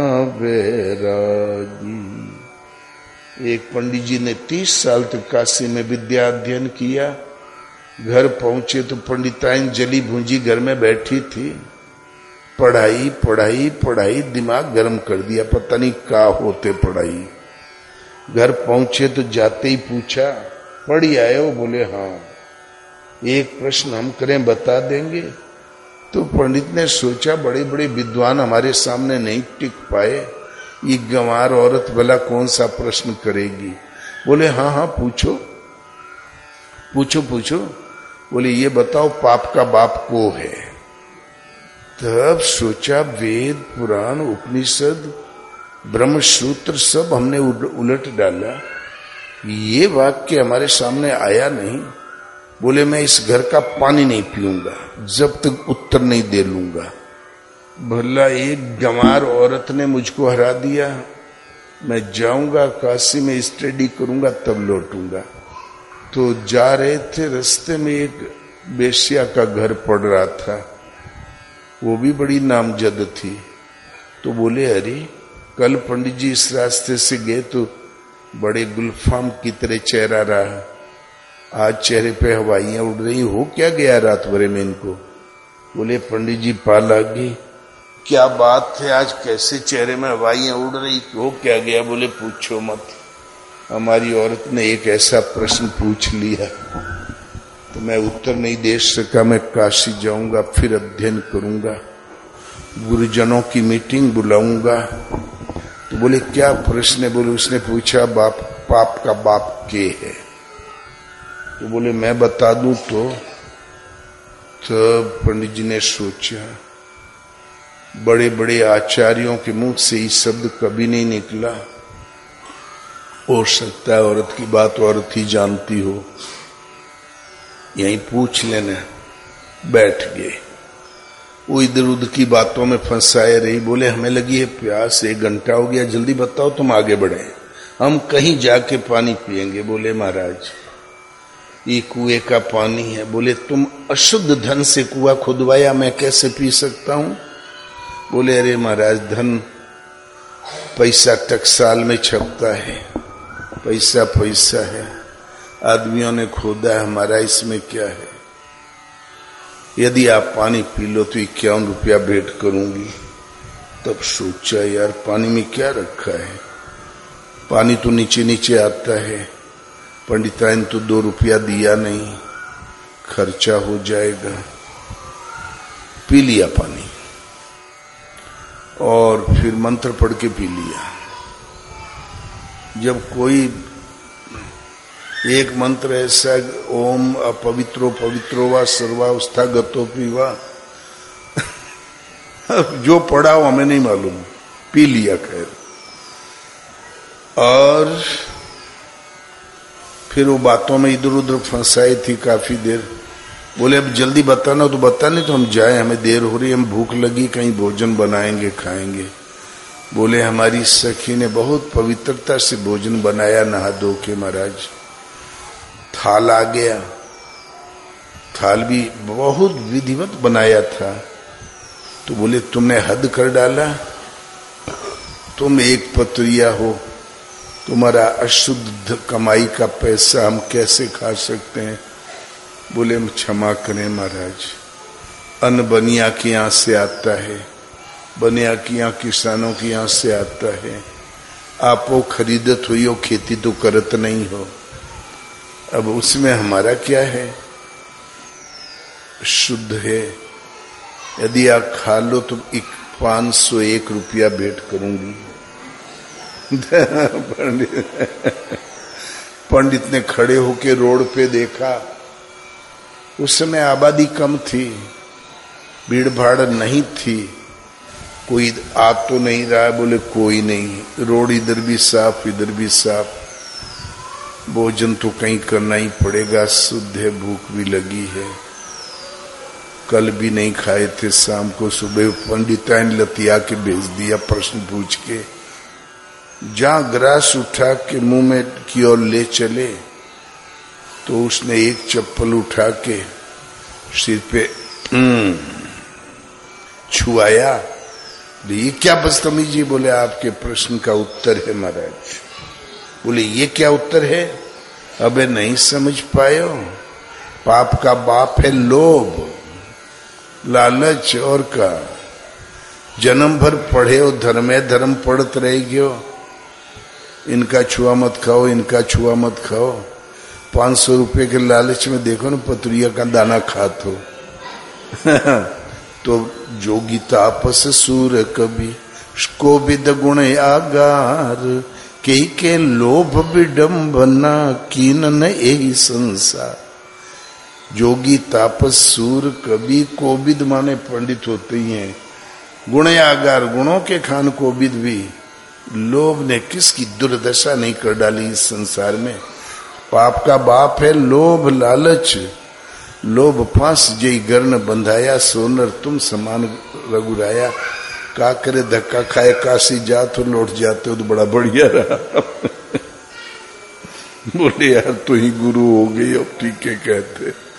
बैरागी। एक पंडित जी ने 30 साल तक काशी में विद्या अध्ययन किया। घर पहुंचे तो पंडिताइन जली भूंजी घर में बैठी थी। पढ़ाई पढ़ाई पढ़ाई, दिमाग गर्म कर दिया, पता नहीं क्या होते पढ़ाई। घर पहुंचे तो जाते ही पूछा, पढ़ी आए हो? बोले हाँ। एक प्रश्न हम करें बता देंगे? तो पंडित ने सोचा बड़े बड़े विद्वान हमारे सामने नहीं टिक पाए, ये गंवार औरत भला कौन सा प्रश्न करेगी। बोले हाँ हाँ पूछो पूछो पूछो। बोले ये बताओ पाप का बाप को है? तब सोचा वेद पुराण उपनिषद ब्रह्म सूत्र सब हमने उलट डाला, ये वाक्य हमारे सामने आया नहीं। बोले मैं इस घर का पानी नहीं पीऊंगा जब तक उत्तर नहीं दे लूंगा। भला एक गंवार औरत ने मुझको हरा दिया, मैं जाऊंगा काशी में स्टडी करूंगा तब लौटूंगा। तो जा रहे थे, रास्ते में एक बेश्या का घर पड़ रहा था, वो भी बड़ी नामजद थी। तो बोले अरे कल पंडित जी इस रास्ते से गए तो बड़े गुलफाम की तरह चेहरा रहा, आज चेहरे पे हवाइयां उड़ रही, हो क्या गया रात भरे में इनको? बोले पंडित जी पा लागी, क्या बात है आज कैसे चेहरे में हवाइयां उड़ रही, हो क्या गया? बोले पूछो मत, हमारी औरत ने एक ऐसा प्रश्न पूछ लिया तो मैं उत्तर नहीं दे सका। मैं काशी जाऊंगा, फिर अध्ययन करूंगा, गुरुजनों की मीटिंग बुलाऊंगा। तो बोले क्या प्रश्न है? बोले उसने पूछा पाप का बाप के है? तो बोले मैं बता दूं तो? तब पंडित जी ने सोचा, बड़े बड़े आचार्यों के मुंह से ये शब्द कभी नहीं निकला। हो सकता है औरत की बात औरत ही जानती हो, यहीं पूछ लेना। बैठ गए, वो इधर उधर की बातों में फंसाए रही। बोले हमें लगी है प्यास, 1 घंटा हो गया, जल्दी बताओ तुम आगे बढ़े, हम कहीं जाके पानी पिएंगे। बोले महाराज ये कुएं का पानी है। बोले तुम अशुद्ध धन से कुआं खुदवाया, मैं कैसे पी सकता हूं? बोले अरे महाराज धन पैसा टकसाल में छपता है, पैसा पैसा है, आदमियों ने खोदा है, हमारा इसमें क्या है? यदि आप पानी पी लो तो 51 रुपया भेंट करूंगी। तब सोचा यार पानी में क्या रखा है, पानी तो नीचे नीचे आता है, पंडिताइन तो 2 रुपया दिया नहीं, खर्चा हो जाएगा। पी लिया पानी और फिर मंत्र पढ़ के पी लिया। जब कोई एक मंत्र ऐसा, ओम अपवित्रो पवित्रो वा सर्वावस्था गतो पीवा, जो पढ़ा हो हमें नहीं मालूम, पी लिया खैर। और फिर वो बातों में इधर उधर फंसाई थी काफी देर। बोले अब जल्दी बताना, तो बता नहीं तो हम जाए, हमें देर हो रही, हम भूख लगी, कहीं भोजन बनाएंगे खाएंगे। बोले हमारी सखी ने बहुत पवित्रता से भोजन बनाया नहा धो के महाराज। थाल आ गया, थाल भी बहुत विधिवत बनाया था। तो बोले तुमने हद कर डाला, तुम एक पतरिया हो, तुम्हारा अशुद्ध कमाई का पैसा हम कैसे खा सकते हैं? बोले क्षमा करें महाराज, अन्न बनिया के यहाँ से आता है, बनिया के यहाँ किसानों के यहाँ से आता है, आप वो खरीदत हुई हो, खेती तो करत नहीं हो, अब उसमें हमारा क्या है? शुद्ध है, यदि आप खा लो तो 501 रुपया भेंट करूंगी। पंडित ने खड़े होके रोड पे देखा, उस समय आबादी कम थी, भीड़ भाड़ नहीं थी, कोई आ तो नहीं रहा। बोले कोई नहीं, रोड इधर भी साफ इधर भी साफ, भोजन तो कहीं करना ही पड़ेगा, शुद्ध है, भूख भी लगी है, कल भी नहीं खाए थे, शाम को सुबह पंडिताइन लतिया के भेज दिया प्रश्न पूछ के। जहां ग्रास उठा के मुंह में की ओर ले चले तो उसने एक चप्पल उठा के सिर पे छुआया। ये क्या बदतमीजी? बोले आपके प्रश्न का उत्तर है महाराज। बोले ये क्या उत्तर है? अबे नहीं समझ पायो, पाप का बाप है लोभ, लालच, और का जन्म भर पढ़े हो, धर्म धर्म पढ़त रह गयो, इनका छुआ मत खाओ, इनका छुआ मत खाओ। 500 रुपए के लालच में देखो ना पतुरिया का दाना खात हो। तो जोगी तापस सूर कवि को विद गुण आगार, के लोभ विडम्बना कीनन यही संसार। जोगी तापस सूर कवि, कोविद माने पंडित होते ही हैं, गुण आगार, गुणों के खान कोविद भी। लोभ ने किसकी दुर्दशा नहीं कर डाली इस संसार में। पाप का बाप है लोभ लालच, लोभ फांस जई गर्ण बंधाया, सोनर तुम समान रघुराया। का करे धक्का खाए काशी जा तो लौट जाते हो तो बड़ा बढ़िया रहा। बोले यार तू ही गुरु हो गई, अब ठीक है कहते।